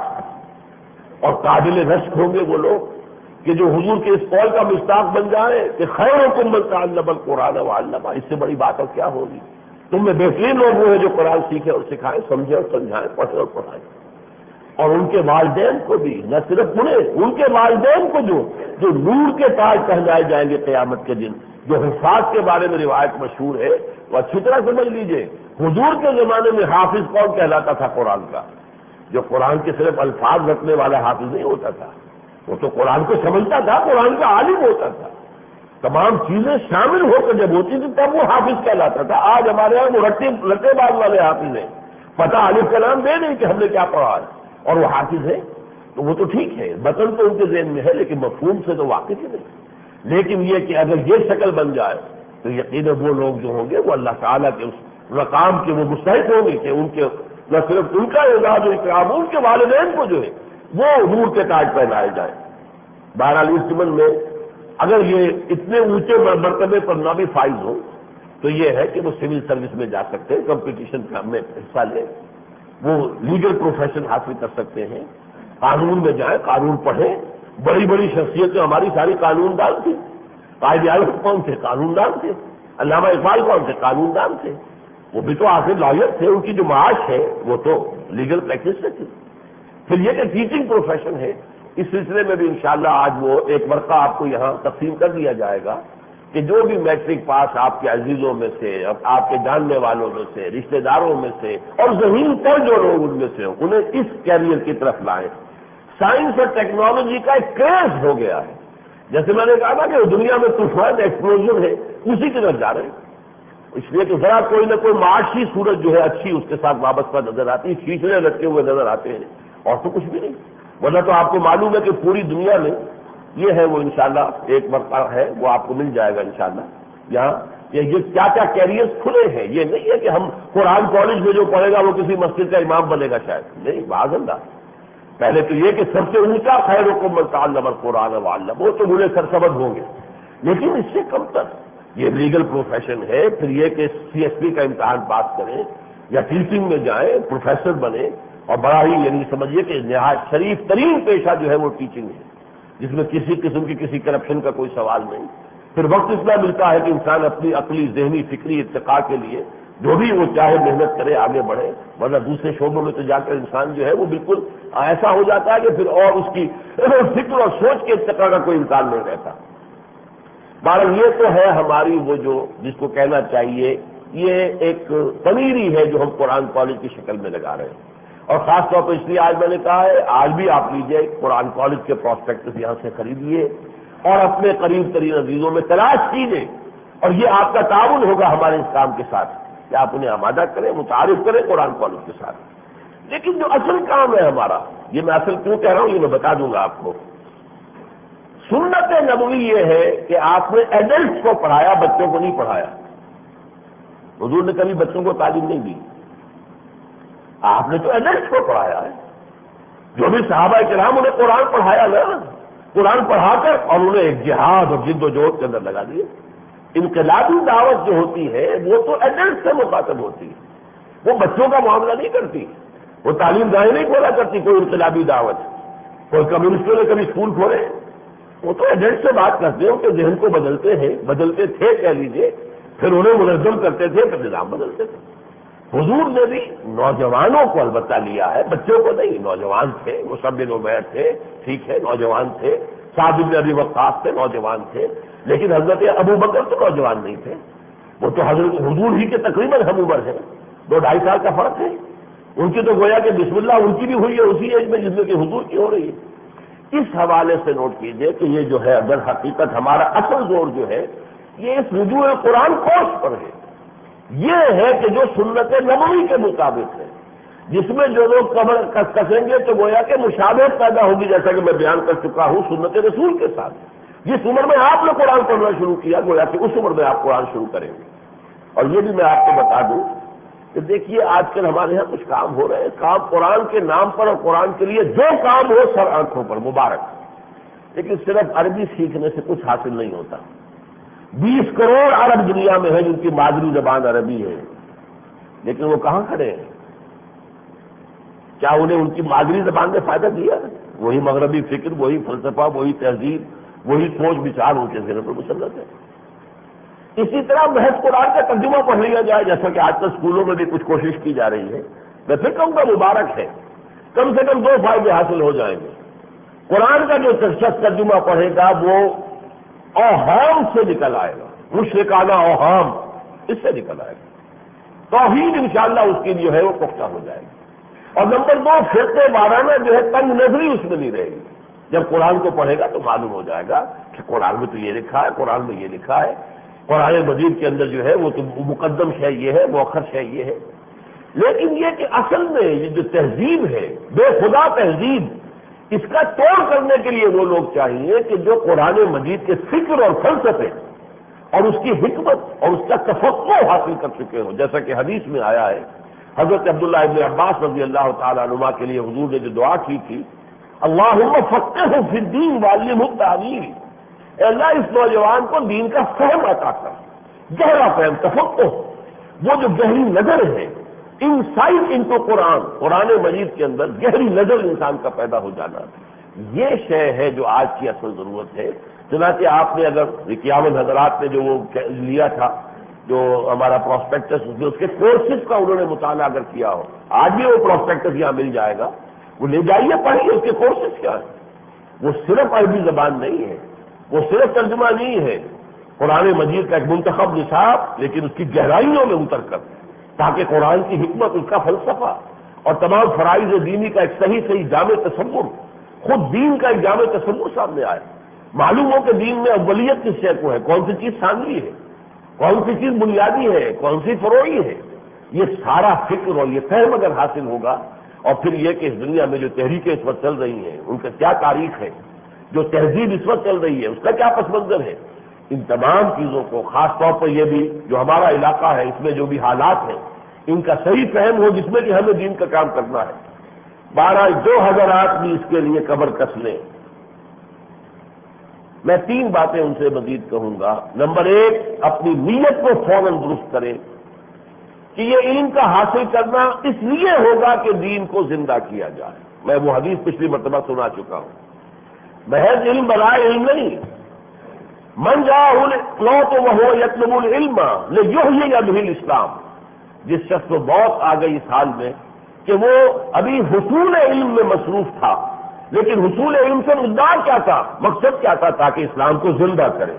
اور قابل رشک ہوں گے وہ لوگ کہ جو حضور کے اس قول کا مصداق بن جائے کہ خیرکم من تعلم القرآن وعلمہ، اس سے بڑی بات اور کیا ہوگی۔ تم میں بہترین لوگ وہ ہیں جو قرآن سیکھیں اور سکھائیں، سمجھیں اور سمجھائیں، پڑھیں اور پڑھائیں۔ اور ان کے والدین کو بھی، نہ صرف انہیں، ان کے والدین کو جو نور کے تاج پہنائے جائیں گے قیامت کے دن، جو حفاظ کے بارے میں روایت مشہور ہے، وہ اچھی طرح سمجھ لیجئے۔ حضور کے زمانے میں حافظ کون کہلاتا تھا قرآن کا؟ جو قرآن کے صرف الفاظ رکھنے والا حافظ نہیں ہوتا تھا، وہ تو قرآن کو سمجھتا تھا، قرآن کا عالم ہوتا تھا، تمام چیزیں شامل ہو کر جب ہوتی تھی تب وہ حافظ کہلاتا تھا۔ آج ہمارے یہاں وہ رٹے باز والے حافظ ہیں، پتہ الف کا نام دے نہیں کہ ہم نے کیا پڑھا ہے، اور وہ حافظ ہے، تو وہ تو ٹھیک ہے، متن تو ان کے ذہن میں ہے لیکن مفہوم سے تو واقف ہی نہیں۔ لیکن یہ کہ اگر یہ شکل بن جائے تو یقیناً وہ لوگ جو ہوں گے وہ اللہ تعالیٰ کے اس مقام کے وہ مستحق ہوں گے کہ ان کے نہ صرف ان کا اعزاز و اکرام، ان کے والدین کو جو ہے وہ نور کے تاج پہنائے جائیں۔ بہرحال اس ضمن میں اگر یہ اتنے اونچے مرتبے پر نہ بھی فائز ہو تو یہ ہے کہ وہ سول سروس میں جا سکتے ہیں، کمپٹیشن میں حصہ لیں، وہ لیگل پروفیشن حاصل کر سکتے ہیں، قانون میں جائیں، قانون پڑھیں۔ بڑی بڑی شخصیتیں ہماری ساری قانون دان تھی، قائد اعظم کون تھے؟ قانون دان تھے. علامہ اقبال کون تھے؟ قانون دان تھے. وہ بھی تو آخر لائر تھے. ان کی جو معاش ہے وہ تو لیگل پریکٹس سے تھی. پھر یہ کہ ٹیچنگ پروفیشن ہے، اس سلسلے میں بھی انشاءاللہ آج وہ ایک ورقہ آپ کو یہاں تقسیم کر دیا جائے گا کہ جو بھی میٹرک پاس آپ کے عزیزوں میں سے، آپ کے جاننے والوں میں سے، رشتہ داروں میں سے اور زمین پر جو لوگ ان میں سے ہوں، انہیں اس کیریئر کی طرف لائیں. سائنس اور ٹیکنالوجی کا ایک کریز ہو گیا ہے. جیسے میں نے کہا تھا کہ دنیا میں طوفان ایکسپلوژن ہے، اسی کی طرف جا رہے ہیں. اس لیے کہ ذرا کوئی نہ کوئی معاشی صورت جو ہے اچھی اس کے ساتھ وابستہ نظر آتی ہے، شیشے لٹکے ہوئے نظر آتے ہیں، اور تو کچھ بھی نہیں. ورنہ تو آپ کو معلوم ہے کہ پوری دنیا میں یہ ہے وہ انشاءاللہ ایک مرتبہ ہے وہ آپ کو مل جائے گا انشاءاللہ یہاں یہ کیا کیا کیریئرز کھلے ہیں. یہ نہیں ہے کہ ہم قرآن کالج میں جو پڑھے گا وہ کسی مسجد کا امام بنے گا شاید، نہیں. معاذ اللہ. پہلے تو یہ کہ سب سے اونچا خیرکم من تعلم القرآن وعلمہ، وہ تو بولے سرسبد ہوں گے، لیکن اس سے کم تر یہ لیگل پروفیشن ہے. پھر یہ کہ سی ایس پی کا امتحان پاس کریں یا ٹیچنگ میں جائیں، پروفیسر بنے، اور بڑا ہی یعنی سمجھیے کہ نہایت شریف ترین پیشہ جو ہے وہ ٹیچنگ ہے، جس میں کسی قسم کی کسی کرپشن کا کوئی سوال نہیں. پھر وقت اتنا ملتا ہے کہ انسان اپنی عقلی، ذہنی، فکری ارتقاء کے لیے جو بھی وہ چاہے محنت کرے، آگے بڑھے. ورنہ دوسرے شعبوں میں تو جا کر انسان جو ہے وہ بالکل ایسا ہو جاتا ہے کہ پھر اور اس کی فکر اور سوچ کے ارتقاء کا کوئی امکان نہیں رہتا. بہرحال یہ تو ہے ہماری وہ جو جس کو کہنا چاہیے یہ ایک تمیری ہے جو ہم قرآن کالج کی شکل میں لگا رہے ہیں. اور خاص طور پر اس لیے آج میں نے کہا ہے، آج بھی آپ لیجئے قرآن کالج کے پراسپیکٹس یہاں سے خریدیے اور اپنے قریب ترین عزیزوں میں تلاش کیجیے، اور یہ آپ کا تعاون ہوگا ہمارے اس کام کے ساتھ کہ آپ انہیں آمادہ کریں، متعارف کریں قرآن کالج کے ساتھ. لیکن جو اصل کام ہے ہمارا، یہ میں اصل کیوں کہہ رہا ہوں یہ میں بتا دوں گا آپ کو. سنت نبوی یہ ہے کہ آپ نے ایڈلٹس کو پڑھایا، بچوں کو نہیں پڑھایا. حضور نے کبھی بچوں کو تعلیم نہیں دی، آپ نے تو ایڈلٹس کو پڑھایا ہے. جو بھی صحابہ کرام انہیں قرآن پڑھایا نا، قرآن پڑھا کر اور انہیں ایک جہاد اور جد و جہد کے اندر لگا دیے. انقلابی دعوت جو ہوتی ہے وہ تو ایڈلٹ سے مخاطب ہوتی ہے، وہ بچوں کا معاملہ نہیں کرتی. وہ تعلیم گاہیں نہیں کھولا کرتی کوئی انقلابی دعوت. کوئی کمیونسٹوں نے کبھی اسکول کھولے، وہ تو ایڈلٹ سے بات کرتے ہیں، ان کے ذہن کو بدلتے ہیں، بدلتے تھے کہہ لیجیے، پھر انہیں منظم کرتے تھے، پھر نظام بدلتے تھے. حضور نے بھی نوجوانوں کو البتہ لیا ہے، بچوں کو نہیں. نوجوان تھے، مصعب بن عمیر تھے، ٹھیک ہے نوجوان تھے، سعد بن ابی وقاص تھے نوجوان تھے، لیکن حضرت ابو بکر تو نوجوان نہیں تھے. وہ تو حضرت حضور ہی کے تقریباً ہم عمر ہیں، 2-2.5 سال کا فرق ہے. ان کی تو گویا کہ بسم اللہ ان کی بھی ہوئی ہے اسی ایج میں جس میں کہ حضور کی ہو رہی ہے. اس حوالے سے نوٹ کیجئے کہ یہ جو ہے اگر حقیقت ہمارا اصل زور جو ہے یہ اس رجوع قرآن کورس پر ہے. یہ ہے کہ جو سنت نبوی کے مطابق ہے، جس میں جو لوگ کمر کسیں گے تو گویا کہ مشابہت پیدا ہوگی، جیسا کہ میں بیان کر چکا ہوں سنت رسول کے ساتھ. جس عمر میں آپ نے قرآن پڑھنا شروع کیا گویا کہ اس عمر میں آپ قرآن شروع کریں گے. اور یہ بھی میں آپ کو بتا دوں کہ دیکھیے آج کل ہمارے یہاں کچھ کام ہو رہے ہیں، کام قرآن کے نام پر اور قرآن کے لیے جو کام ہو سر آنکھوں پر مبارک، لیکن صرف عربی سیکھنے سے کچھ حاصل نہیں ہوتا. 20 کروڑ عرب دنیا میں ہیں جن کی مادری زبان عربی ہے، لیکن وہ کہاں کھڑے ہیں؟ کیا انہیں ان کی مادری زبان نے فائدہ دیا؟ وہی مغربی فکر، وہی فلسفہ، وہی تہذیب، وہی سوچ بچار ان کے ذہن پر مسلط ہے. اسی طرح محض قرآن کا ترجمہ پڑھ لیا جائے، جیسا کہ آج کل اسکولوں میں بھی کچھ کوشش کی جا رہی ہے. میں پھر کہوں گا مبارک ہے، کم سے کم 2 فائدے حاصل ہو جائیں گے. قرآن کا جو شخص ترجمہ پڑھے گا وہ اوہام سے نکل آئے گا، مشرکانہ اوہام اس سے نکل آئے گا. توحید انشاءاللہ اس کی جو ہے وہ پختہ ہو جائے گی. اور نمبر 2 فرقے وارانہ جو ہے تنگ نظری اس میں نہیں رہے گی. جب قرآن کو پڑھے گا تو معلوم ہو جائے گا کہ قرآن میں تو یہ لکھا ہے، قرآن میں یہ لکھا ہے، قرآن مجید کے اندر جو ہے وہ تو مقدم شے یہ ہے، مؤخر شے یہ ہے. لیکن یہ کہ اصل میں یہ جو تہذیب ہے، بے خدا تہذیب، اس کا توڑ کرنے کے لیے وہ لوگ چاہیے کہ جو قرآن مجید کے فکر اور فلسفے اور اس کی حکمت اور اس کا تفقہ حاصل کر چکے ہوں. جیسا کہ حدیث میں آیا ہے، حضرت عبداللہ ابن عباس رضی اللہ تعالیٰ عنہما کے لیے حضور نے جو دعا کی تھی، اللہم فقہہ فی الدین وعلمہ التأویل، اے اللہ اس نوجوان کو دین کا فہم عطا کر، گہرا فہم، تفقہ، وہ جو گہری نظر ہے، انسائٹ انٹو قرآن، قرآن مجید کے اندر گہری نظر انسان کا پیدا ہو جانا، یہ شے ہے جو آج کی اصل ضرورت ہے. چنانچہ آپ نے اگر رکیامن حضرات نے جو وہ لیا تھا جو ہمارا پراسپیکٹس اس کے کورسز کا انہوں نے مطالعہ اگر کیا ہو، آج بھی وہ پراسپیکٹس یہاں مل جائے گا، وہ لے جائیے پڑھیے اس کے کورسز کیا ہے۔ وہ صرف عربی زبان نہیں ہے، وہ صرف ترجمہ نہیں ہے، قرآن مجید کا ایک منتخب نصاب، لیکن اس کی گہرائیوں میں اتر کر، تاکہ قرآن کی حکمت، اس کا فلسفہ اور تمام فرائض دینی کا ایک صحیح جامع تصور، خود دین کا ایک جامع تصور سامنے آئے، معلوم ہو کہ دین میں اولیت کس شے کو ہے، کون سی چیز ثانوی ہے، کون سی چیز بنیادی ہے، کون سی فروعی ہے۔ یہ سارا فکر اور یہ فہم اگر حاصل ہوگا، اور پھر یہ کہ اس دنیا میں جو تحریکیں اس وقت چل رہی ہیں ان کا کیا تاریخ ہے، جو تہذیب اس وقت چل رہی ہے اس کا کیا پس منظر ہے، ان تمام چیزوں کو، خاص طور پر یہ بھی جو ہمارا علاقہ ہے اس میں جو بھی حالات ہیں ان کا صحیح فہم ہو، جس میں کہ ہمیں دین کا کام کرنا ہے۔ بہرحال جو حضرات بھی اس کے لیے کمر کس لیں، میں 3 باتیں ان سے مزید کہوں گا۔ نمبر 1، اپنی نیت کو فوراً درست کریں کہ یہ علم کا حاصل کرنا اس لیے ہوگا کہ دین کو زندہ کیا جائے۔ میں وہ حدیث پچھلی مرتبہ سنا چکا ہوں، محض علم برائے علم نہیں، من جاءہ الموت وہو یطلب العلم لیحیی بہ الاسلام، جس شخص کو موت آ گئی اس حال میں کہ وہ ابھی حصول علم میں مصروف تھا، لیکن حصول علم سے مدعا کیا تھا، مقصد کیا تھا، تاکہ اسلام کو زندہ کرے،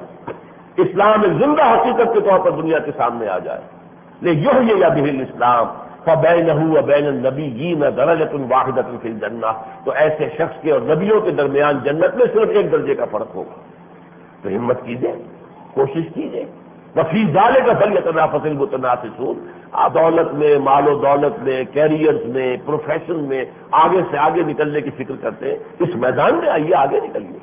اسلام ایک زندہ حقیقت کے طور پر دنیا کے سامنے آ جائے۔ لیحیی بہ الاسلام فبینہ وبین النبیین درجۃ واحدۃ فی الجنہ، تو ایسے شخص کے اور نبیوں کے درمیان جنت میں صرف 1 درجے کا فرق ہوگا۔ تو ہمت کیجیے، کوشش کیجیے، وفی ذالک فلیتنافس المتنافسون، دولت میں، مال و دولت میں، کیریئرز میں، پروفیشن میں آگے سے آگے نکلنے کی فکر کرتے ہیں، اس میدان میں آئیے، آگے نکلیے۔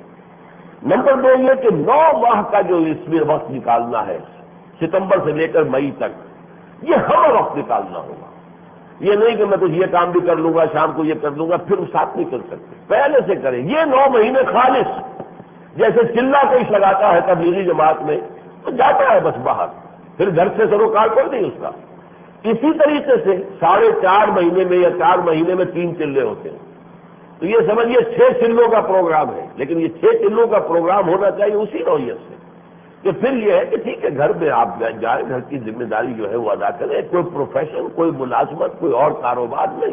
نمبر 2 یہ کہ 9 ماہ کا جو اس میں وقت نکالنا ہے، ستمبر سے لے کر مئی تک، یہ ہر وقت نکالنا ہوگا۔ یہ نہیں کہ میں کچھ یہ کام بھی کر لوں گا، شام کو یہ کر لوں گا، پھر ساتھ نہیں کر سکتے، پہلے سے کریں۔ یہ 9 مہینے خالص، جیسے چلہ کوئی لگاتا ہے تبلیغی جماعت میں تو جاتا ہے بس باہر، پھر گھر سے سروکار کوئی نہیں اس کا، اسی طریقے سے 4.5 مہینے میں یا 4 مہینے میں 3 چلے ہوتے ہیں، تو یہ سمجھیے 6 چلوں کا پروگرام ہے، لیکن یہ 6 چلوں کا پروگرام ہونا چاہیے اسی نوعیت سے کہ پھر یہ ہے کہ ٹھیک ہے گھر میں آپ جائیں، گھر کی ذمہ داری جو ہے وہ ادا کریں، کوئی پروفیشن، کوئی ملازمت، کوئی اور کاروبار نہیں،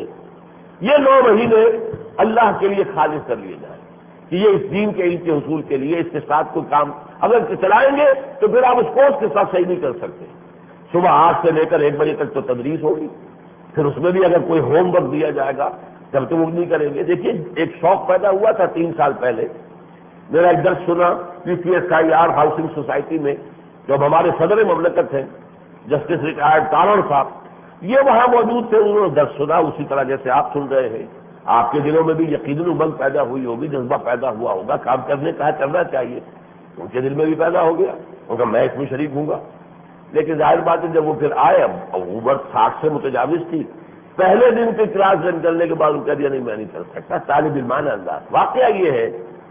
یہ 9 مہینے اللہ کے لیے خالص کر لیے جائیں کہ یہ اس دین کے علم کے حصول کے لیے، اس کے ساتھ کوئی کام اگر چلائیں گے تو پھر آپ اس کورس کے ساتھ صحیح نہیں کر سکتے۔ صبح 8 سے لے کر 1 بجے تک تو تدریس ہوگی، پھر اس میں بھی اگر کوئی ہوم ورک دیا جائے گا تب تو وہ نہیں کریں گے۔ دیکھیے ایک شوق پیدا ہوا تھا 3 سال پہلے، میرا ایک درس سنا PCSIR ہاؤسنگ سوسائٹی میں، جب ہمارے صدر مملکت ہیں جسٹس ریٹائرڈ تارڑ صاحب، یہ وہاں موجود تھے، انہوں نے درس سنا اسی طرح جیسے آپ سن رہے ہیں۔ آپ کے دلوں میں بھی یقیناً امنگ پیدا ہوئی ہوگی، جذبہ پیدا ہوا ہوگا، کام کرنے کا کرنا چاہیے، ان کے دل میں بھی پیدا ہو گیا، ان کا میں اس میں شریک ہوں گا۔ لیکن ظاہر بات ہے جب وہ پھر آئے، اب عمر 60 سے متجاوز تھی، پہلے دن کی کلاس جوائن کرنے کے بعد ان کہہ دیا نہیں میں نہیں کر سکتا، طالب علمانہ انداز۔ واقعہ یہ ہے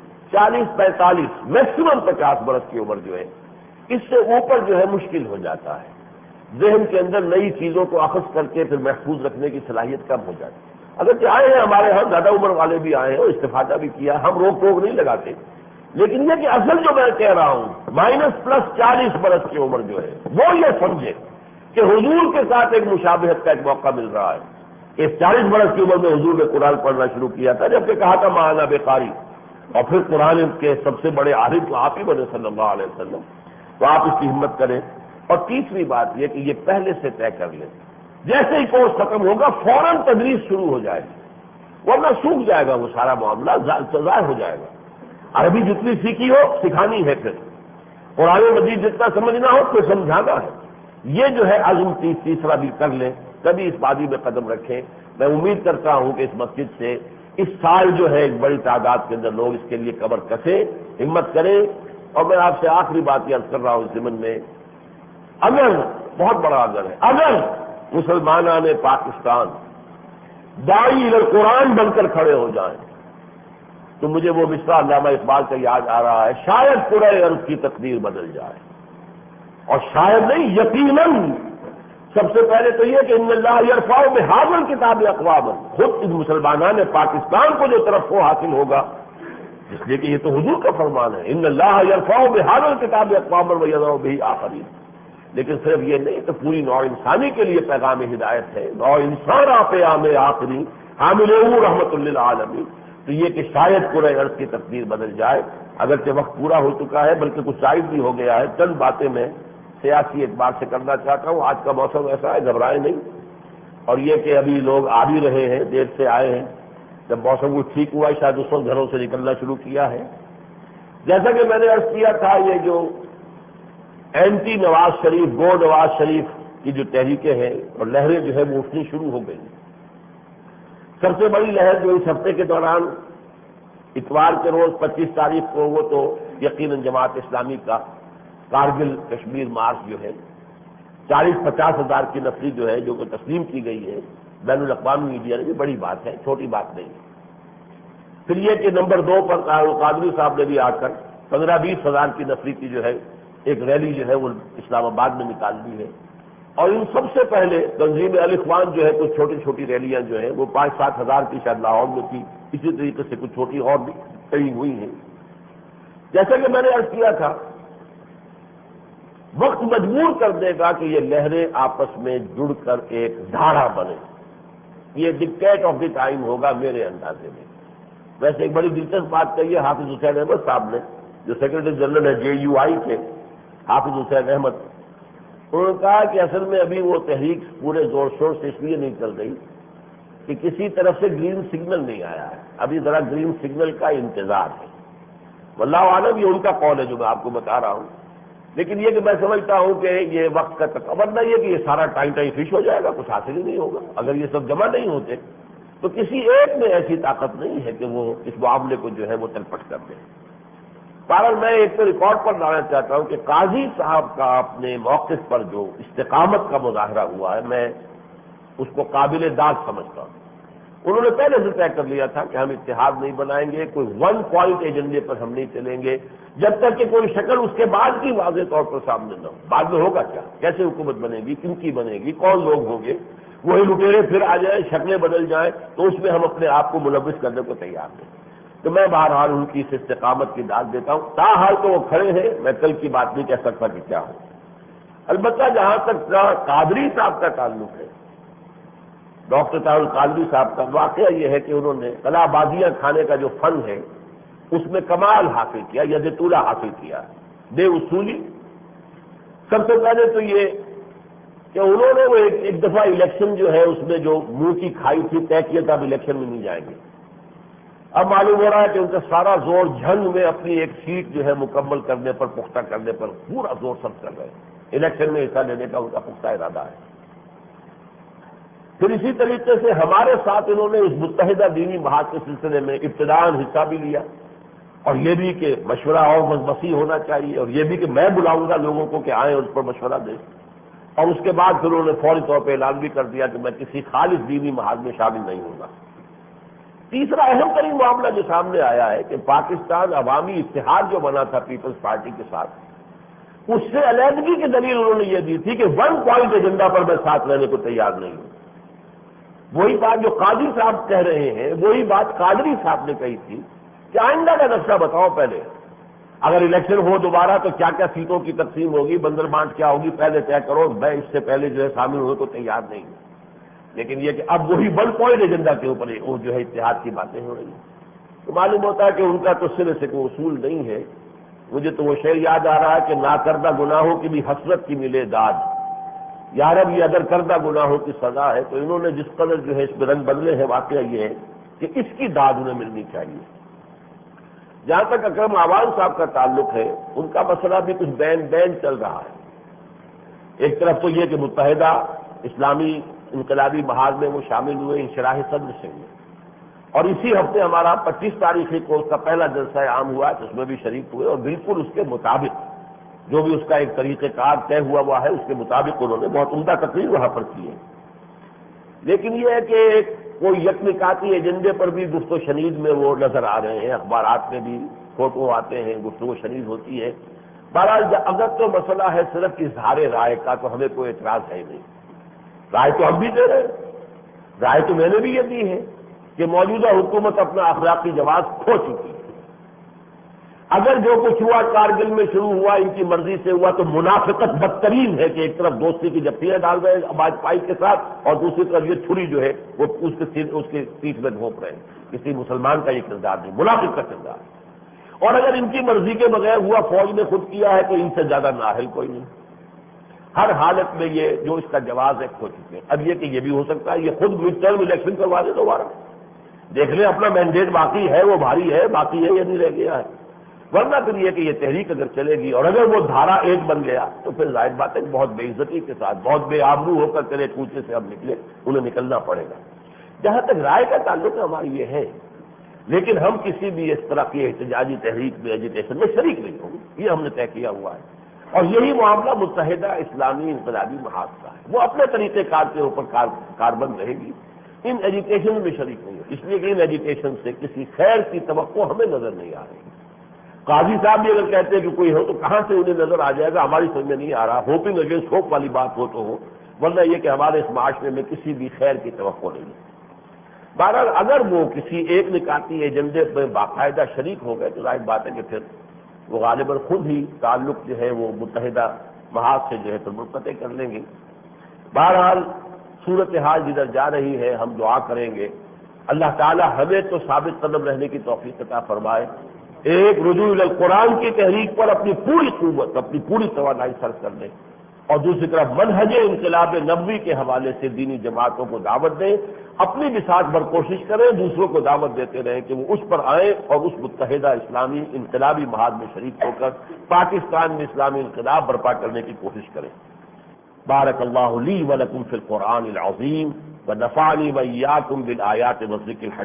40-45 میکسیمم 50 برس کی عمر جو ہے، اس سے اوپر جو ہے مشکل ہو جاتا ہے، ذہن کے اندر نئی چیزوں کو اخذ کر کے پھر محفوظ رکھنے کی صلاحیت کم ہو جاتی ہے۔ اگرچہ آئے ہیں ہمارے ہاں زیادہ عمر والے بھی آئے ہیں اور استفادہ بھی کیا، ہم روک ٹوک نہیں لگاتے، لیکن یہ کہ اصل جو میں کہہ رہا ہوں -+40 برس کی عمر جو ہے وہ یہ سمجھے کہ حضور کے ساتھ ایک مشابہت کا ایک موقع مل رہا ہے۔ اس 40 برس کی عمر میں حضور نے قرآن پڑھنا شروع کیا تھا، جبکہ کہا تھا ما انا بقاری، اور پھر قرآن کے سب سے بڑے عارف تو آپ ہی بنے صلی اللہ علیہ وسلم، تو آپ اس کی ہمت کریں۔ اور تیسری بات یہ کہ یہ پہلے سے طے کر لیں، جیسے ہی کورس ختم ہوگا فوراً تدریس شروع ہو جائے گی، ورنہ سوکھ جائے گا وہ سارا معاملہ، ضائع ہو جائے گا۔ عربی جتنی سیکھی ہو سکھانی ہے، پھر قرآن مجید جتنا سمجھنا ہو پھر سمجھانا ہے۔ یہ جو ہے عزم تیسرا بھی کر لیں، کبھی اس وادی میں قدم رکھیں۔ میں امید کرتا ہوں کہ اس مسجد سے اس سال جو ہے ایک بڑی تعداد کے اندر لوگ اس کے لیے کمر کسیں، ہمت کریں۔ اور میں آپ سے آخری بات یہ عرض کر رہا ہوں اس ضمن میں، اگر بہت بڑا اگر ہے، اگر مسلمانان پاکستان داعی القرآن بن کر کھڑے ہو جائیں تو مجھے وہ مصرع علامہ اقبال کا یاد آ رہا ہے، شاید پورے عرب کی تقدیر بدل جائے، اور شاید نہیں یقیناً سب سے پہلے تو یہ کہ ان اللہ یرفع بہذا الکتاب اقواما، خود ان مسلمانان پاکستان کو جو ترفع حاصل ہوگا اس لیے کہ یہ تو حضور کا فرمان ہے، ان اللہ یرفع بہذا الکتاب اقواما ویضع بہ آخرین. لیکن صرف یہ نہیں کہ پوری نوع انسانی کے لیے پیغام ہدایت ہے، نوع انسان آپ آخری حامل رحمت للعالمین. تو یہ کہ شاید پورے عرض کی تقدیر بدل جائے، اگرچہ وقت پورا ہو چکا ہے بلکہ کچھ زائد بھی ہو گیا ہے. چند باتیں میں سیاسی اعتبار سے کرنا چاہتا ہوں. آج کا موسم ایسا ہے، گھبرائے نہیں. اور یہ کہ ابھی لوگ آ بھی رہے ہیں، دیر سے آئے ہیں، جب موسم کو ٹھیک ہوا شاید اس وقت گھروں سے نکلنا شروع کیا ہے. جیسا کہ میں نے عرض کیا تھا، یہ جو اینٹی نواز شریف، گو نواز شریف کی جو تحریکیں ہیں اور لہریں جو ہے وہ اٹھنی شروع ہو گئی. سب سے بڑی لہر جو اس ہفتے کے دوران اتوار کے روز 25 تاریخ کو، وہ تو یقیناً جماعت اسلامی کا کارگل کشمیر مارچ جو ہے 40-50 ہزار کی نفری جو ہے جو کہ تسلیم کی گئی ہے بین الاقوامی میڈیا نے، بھی بڑی بات ہے، چھوٹی بات نہیں. پھر یہ کہ نمبر 2 پر قادری صاحب نے بھی آ کر 15-20 ہزار کی نفری کی جو ہے ایک ریلی جو ہے وہ اسلام آباد میں نکال دی ہے. اور ان سب سے پہلے تنظیم الاخوان جو ہے کچھ چھوٹی چھوٹی ریلیاں جو ہیں وہ 5-7 ہزار کی شاید لاہور میں تھی، اسی طریقے سے کچھ چھوٹی اور بھی کئی ہوئی ہیں. جیسا کہ میں نے عرض کیا تھا، وقت مجبور کر دے گا کہ یہ لہریں آپس میں جڑ کر ایک دھارا بنے. یہ ڈکٹیٹ آف دی ٹائم ہوگا میرے اندازے میں. ویسے ایک بڑی دلچسپ بات کہی ہے حافظ حسین احمد صاحب نے، جو سیکرٹری جنرل ہے JUI کے، حافظ حسین احمد. انہوں نے کہا کہ اصل میں ابھی وہ تحریک پورے زور شور سے اس لیے نہیں چل رہی کہ کسی طرف سے گرین سگنل نہیں آیا ہے، ابھی ذرا گرین سگنل کا انتظار ہے. واللہ عالم، یہ ان کا قول ہے جو میں آپ کو بتا رہا ہوں. لیکن یہ کہ میں سمجھتا ہوں کہ یہ وقت کا تقاضا نہیں ہے کہ یہ سارا ٹائم فش ہو جائے گا، کچھ حاصل ہی نہیں ہوگا. اگر یہ سب جمع نہیں ہوتے تو کسی ایک میں ایسی طاقت نہیں ہے کہ وہ اس معاملے کو جو ہے وہ تلپٹ کر دے. بہرحال میں ایک تو ریکارڈ پر لانا چاہتا ہوں کہ قاضی صاحب کا اپنے موقف پر جو استقامت کا مظاہرہ ہوا ہے، میں اس کو قابل داد سمجھتا ہوں. انہوں نے پہلے سے طے کر لیا تھا کہ ہم اتحاد نہیں بنائیں گے، کوئی 1 پوائنٹ ایجنڈے پر ہم نہیں چلیں گے جب تک کہ کوئی شکل اس کے بعد کی واضح طور پر سامنے نہ ہو. بعد میں ہوگا کیا، کیسے حکومت بنے گی، کن کی بنے گی، کون لوگ ہوں گے، وہی لٹیرے پھر آ جائیں، شکلیں بدل جائیں، تو اس میں ہم اپنے آپ کو ملوث کرنے کو تیار ہیں. تو میں بہرحال ان کی اس استقامت کی داد دیتا ہوں. تاحال تو وہ کھڑے ہیں، میں کل کی بات نہیں کہہ سکتا کہ کیا ہو. البتہ جہاں تک قادری صاحب کا تعلق ہے، ڈاکٹر طاہر القادری صاحب کا، واقعہ یہ ہے کہ انہوں نے کلا بازیاں کھانے کا جو فن ہے اس میں کمال حاصل کیا، ید طولہ حاصل کیا، بے اصولی. سب سے پہلے تو یہ کہ انہوں نے وہ ایک دفعہ الیکشن جو ہے اس میں جو منہ کی کھائی تھی، طے کیا تھا اب الیکشن میں نہیں جائیں گے. اب معلوم ہو رہا ہے کہ ان کا سارا زور جنگ میں اپنی ایک سیٹ جو ہے مکمل کرنے پر، پختہ کرنے پر پورا زور سب کر رہے ہیں. الیکشن میں حصہ لینے کا ان کا پختہ ارادہ ہے. پھر اسی طریقے سے ہمارے ساتھ انہوں نے اس متحدہ دینی محاذ کے سلسلے میں ابتداءً حصہ بھی لیا، اور یہ بھی کہ مشورہ اور وسیع ہونا چاہیے، اور یہ بھی کہ میں بلاؤں گا لوگوں کو کہ آئیں اور اس پر مشورہ دیں. اور اس کے بعد پھر انہوں نے فوری طور پہ اعلان بھی کر دیا کہ میں کسی خالص دینی محاذ میں شامل نہیں ہوں گا. تیسرا اہم ترین معاملہ جو سامنے آیا ہے کہ پاکستان عوامی اتحاد جو بنا تھا پیپلز پارٹی کے ساتھ، اس سے علیحدگی کی دلیل انہوں نے یہ دی تھی کہ 1 پوائنٹ ایجنڈا پر میں ساتھ لینے کو تیار نہیں ہوں. وہی بات جو قاضی صاحب کہہ رہے ہیں، وہی بات قادری صاحب نے کہی تھی کہ آئندہ کا نقشہ بتاؤ پہلے، اگر الیکشن ہو دوبارہ تو کیا کیا سیٹوں کی تقسیم ہوگی، بندر بانٹ کیا ہوگی، پہلے طے کرو. میں اس سے پہلے جو ہے شامل ہونے کو تیار نہیں ہوں. لیکن یہ کہ اب وہی 1 پوائنٹ ایجنڈا کے اوپر وہ جو ہے اتحاد کی باتیں ہو رہی ہیں، تو معلوم ہوتا ہے کہ ان کا تو سرے سے کوئی اصول نہیں ہے. مجھے تو وہ شعر یاد آ رہا ہے کہ ناکردہ گناہوں کی بھی حسرت کی ملے داد. یار اب یہ اگر کردہ گناہوں کی سزا ہے تو انہوں نے جس قدر جو ہے اس میں رنگ بدلے ہیں، واقعہ یہ ہے کہ اس کی داد انہیں ملنی چاہیے. جہاں تک اکرم آوان صاحب کا تعلق ہے، ان کا مسئلہ بھی کچھ بین چل رہا ہے. ایک طرف تو یہ کہ متحدہ اسلامی انقلابی محاذ میں وہ شامل ہوئے انشراح صدر سے ہوئے، اور اسی ہفتے ہمارا 25 تاریخ کو اس کا پہلا جلسہ عام ہوا جس میں بھی شریک ہوئے، اور بالکل اس کے مطابق جو بھی اس کا ایک طریقہ کار طے ہوا ہے اس کے مطابق انہوں نے بہت عمدہ تقریر وہاں پر کی ہے. لیکن یہ ہے کہ کوئی یکنکاتی ایجنڈے پر بھی گفتگو شنید میں وہ نظر آ رہے ہیں، اخبارات میں بھی فوٹو آتے ہیں، گفتگو شنید ہوتی ہے. بہرحال اگر تو مسئلہ ہے صرف اظہار رائے کا تو ہمیں کوئی اعتراض ہے نہیں. رائے تو ہم بھی دے رہے ہیں، رائے تو میں نے بھی یہ دی ہے کہ موجودہ حکومت اپنا اخلاقی جواز کھو چکی ہے. اگر جو کچھ ہوا کارگل میں شروع ہوا ان کی مرضی سے ہوا تو منافقت بدترین ہے کہ ایک طرف دوستی کی جپٹیاں ڈال رہے ہیں واجپائی کے ساتھ اور دوسری طرف یہ چھری جو ہے وہ اس کے پیٹھ میں گھونپ رہے ہیں. کسی مسلمان کا یہ کردار نہیں، منافق کا کردار ہے. اور اگر ان کی مرضی کے بغیر ہوا، فوج نے خود کیا ہے، تو ان سے زیادہ نااہل کوئی نہیں. ہر حالت میں یہ جو اس کا جواز ہے کھو چکے. اب یہ کہ یہ بھی ہو سکتا ہے یہ خود مڈ ٹرم الیکشن کروا دے دوبارہ، دیکھ لیں اپنا مینڈیٹ باقی ہے، وہ بھاری ہے، باقی ہے یا نہیں رہ گیا ہے. ورنہ پھر یہ کہ یہ تحریک اگر چلے گی اور اگر وہ دھارا ایک بن گیا تو پھر ظاہر بات ہے بہت بے عزتی کے ساتھ، بہت بے آبرو ہو کر چلے کوچے سے اب نکلے، انہیں نکلنا پڑے گا. جہاں تک رائے کا تعلق ہے ہماری یہ ہے، لیکن ہم کسی بھی اس طرح کی احتجاجی تحریک میں ایجیٹیشن میں شریک نہیں ہوں گے، یہ ہم نے طے کیا ہوا ہے. اور یہی معاملہ متحدہ اسلامی انقلابی محاذ کا ہے، وہ اپنے طریقہ کار کے اوپر کاربند رہے گی، ان ایجیٹیشن میں شریک نہیں ہے. اس لیے کہ ان ایجیٹیشن سے کسی خیر کی توقع ہمیں نظر نہیں آ رہی. قاضی صاحب بھی اگر کہتے ہیں کہ کوئی ہو تو کہاں سے انہیں نظر آ جائے گا، ہماری سمجھ میں نہیں آ رہا. ہوپنگ اگینسٹ ہوپ والی بات ہو تو ہو، ورنہ یہ کہ ہمارے اس معاشرے میں کسی بھی خیر کی توقع نہیں ہے. بہرحال اگر وہ کسی ایک نکاتی ایجنڈے میں باقاعدہ شریک ہو گئے تو ظاہر بات ہے کہ پھر وہ غالباً خود ہی تعلق جو ہے وہ متحدہ محاذ سے جو ہے پھر منقطع کر لیں گے. بہرحال صورتحال جدھر جا رہی ہے ہم دعا کریں گے اللہ تعالی ہمیں تو ثابت قدم رہنے کی توفیق عطا فرمائے، ایک رجوع القرآن کی تحریک پر اپنی پوری قوت، اپنی پوری توانائی صرف کر دیں، اور دوسری طرف منہج انقلاب نبوی کے حوالے سے دینی جماعتوں کو دعوت دیں، اپنی بھی ساتھ بھر کوشش کریں، دوسروں کو دعوت دیتے رہیں کہ وہ اس پر آئیں اور اس متحدہ اسلامی انقلابی محاذ میں شریک ہو کر پاکستان میں اسلامی انقلاب برپا کرنے کی کوشش کریں. بارک اللہ لی ولکم فی القرآن العظیم ونفعنی وإیاکم بالآیات والذکر الحکیم.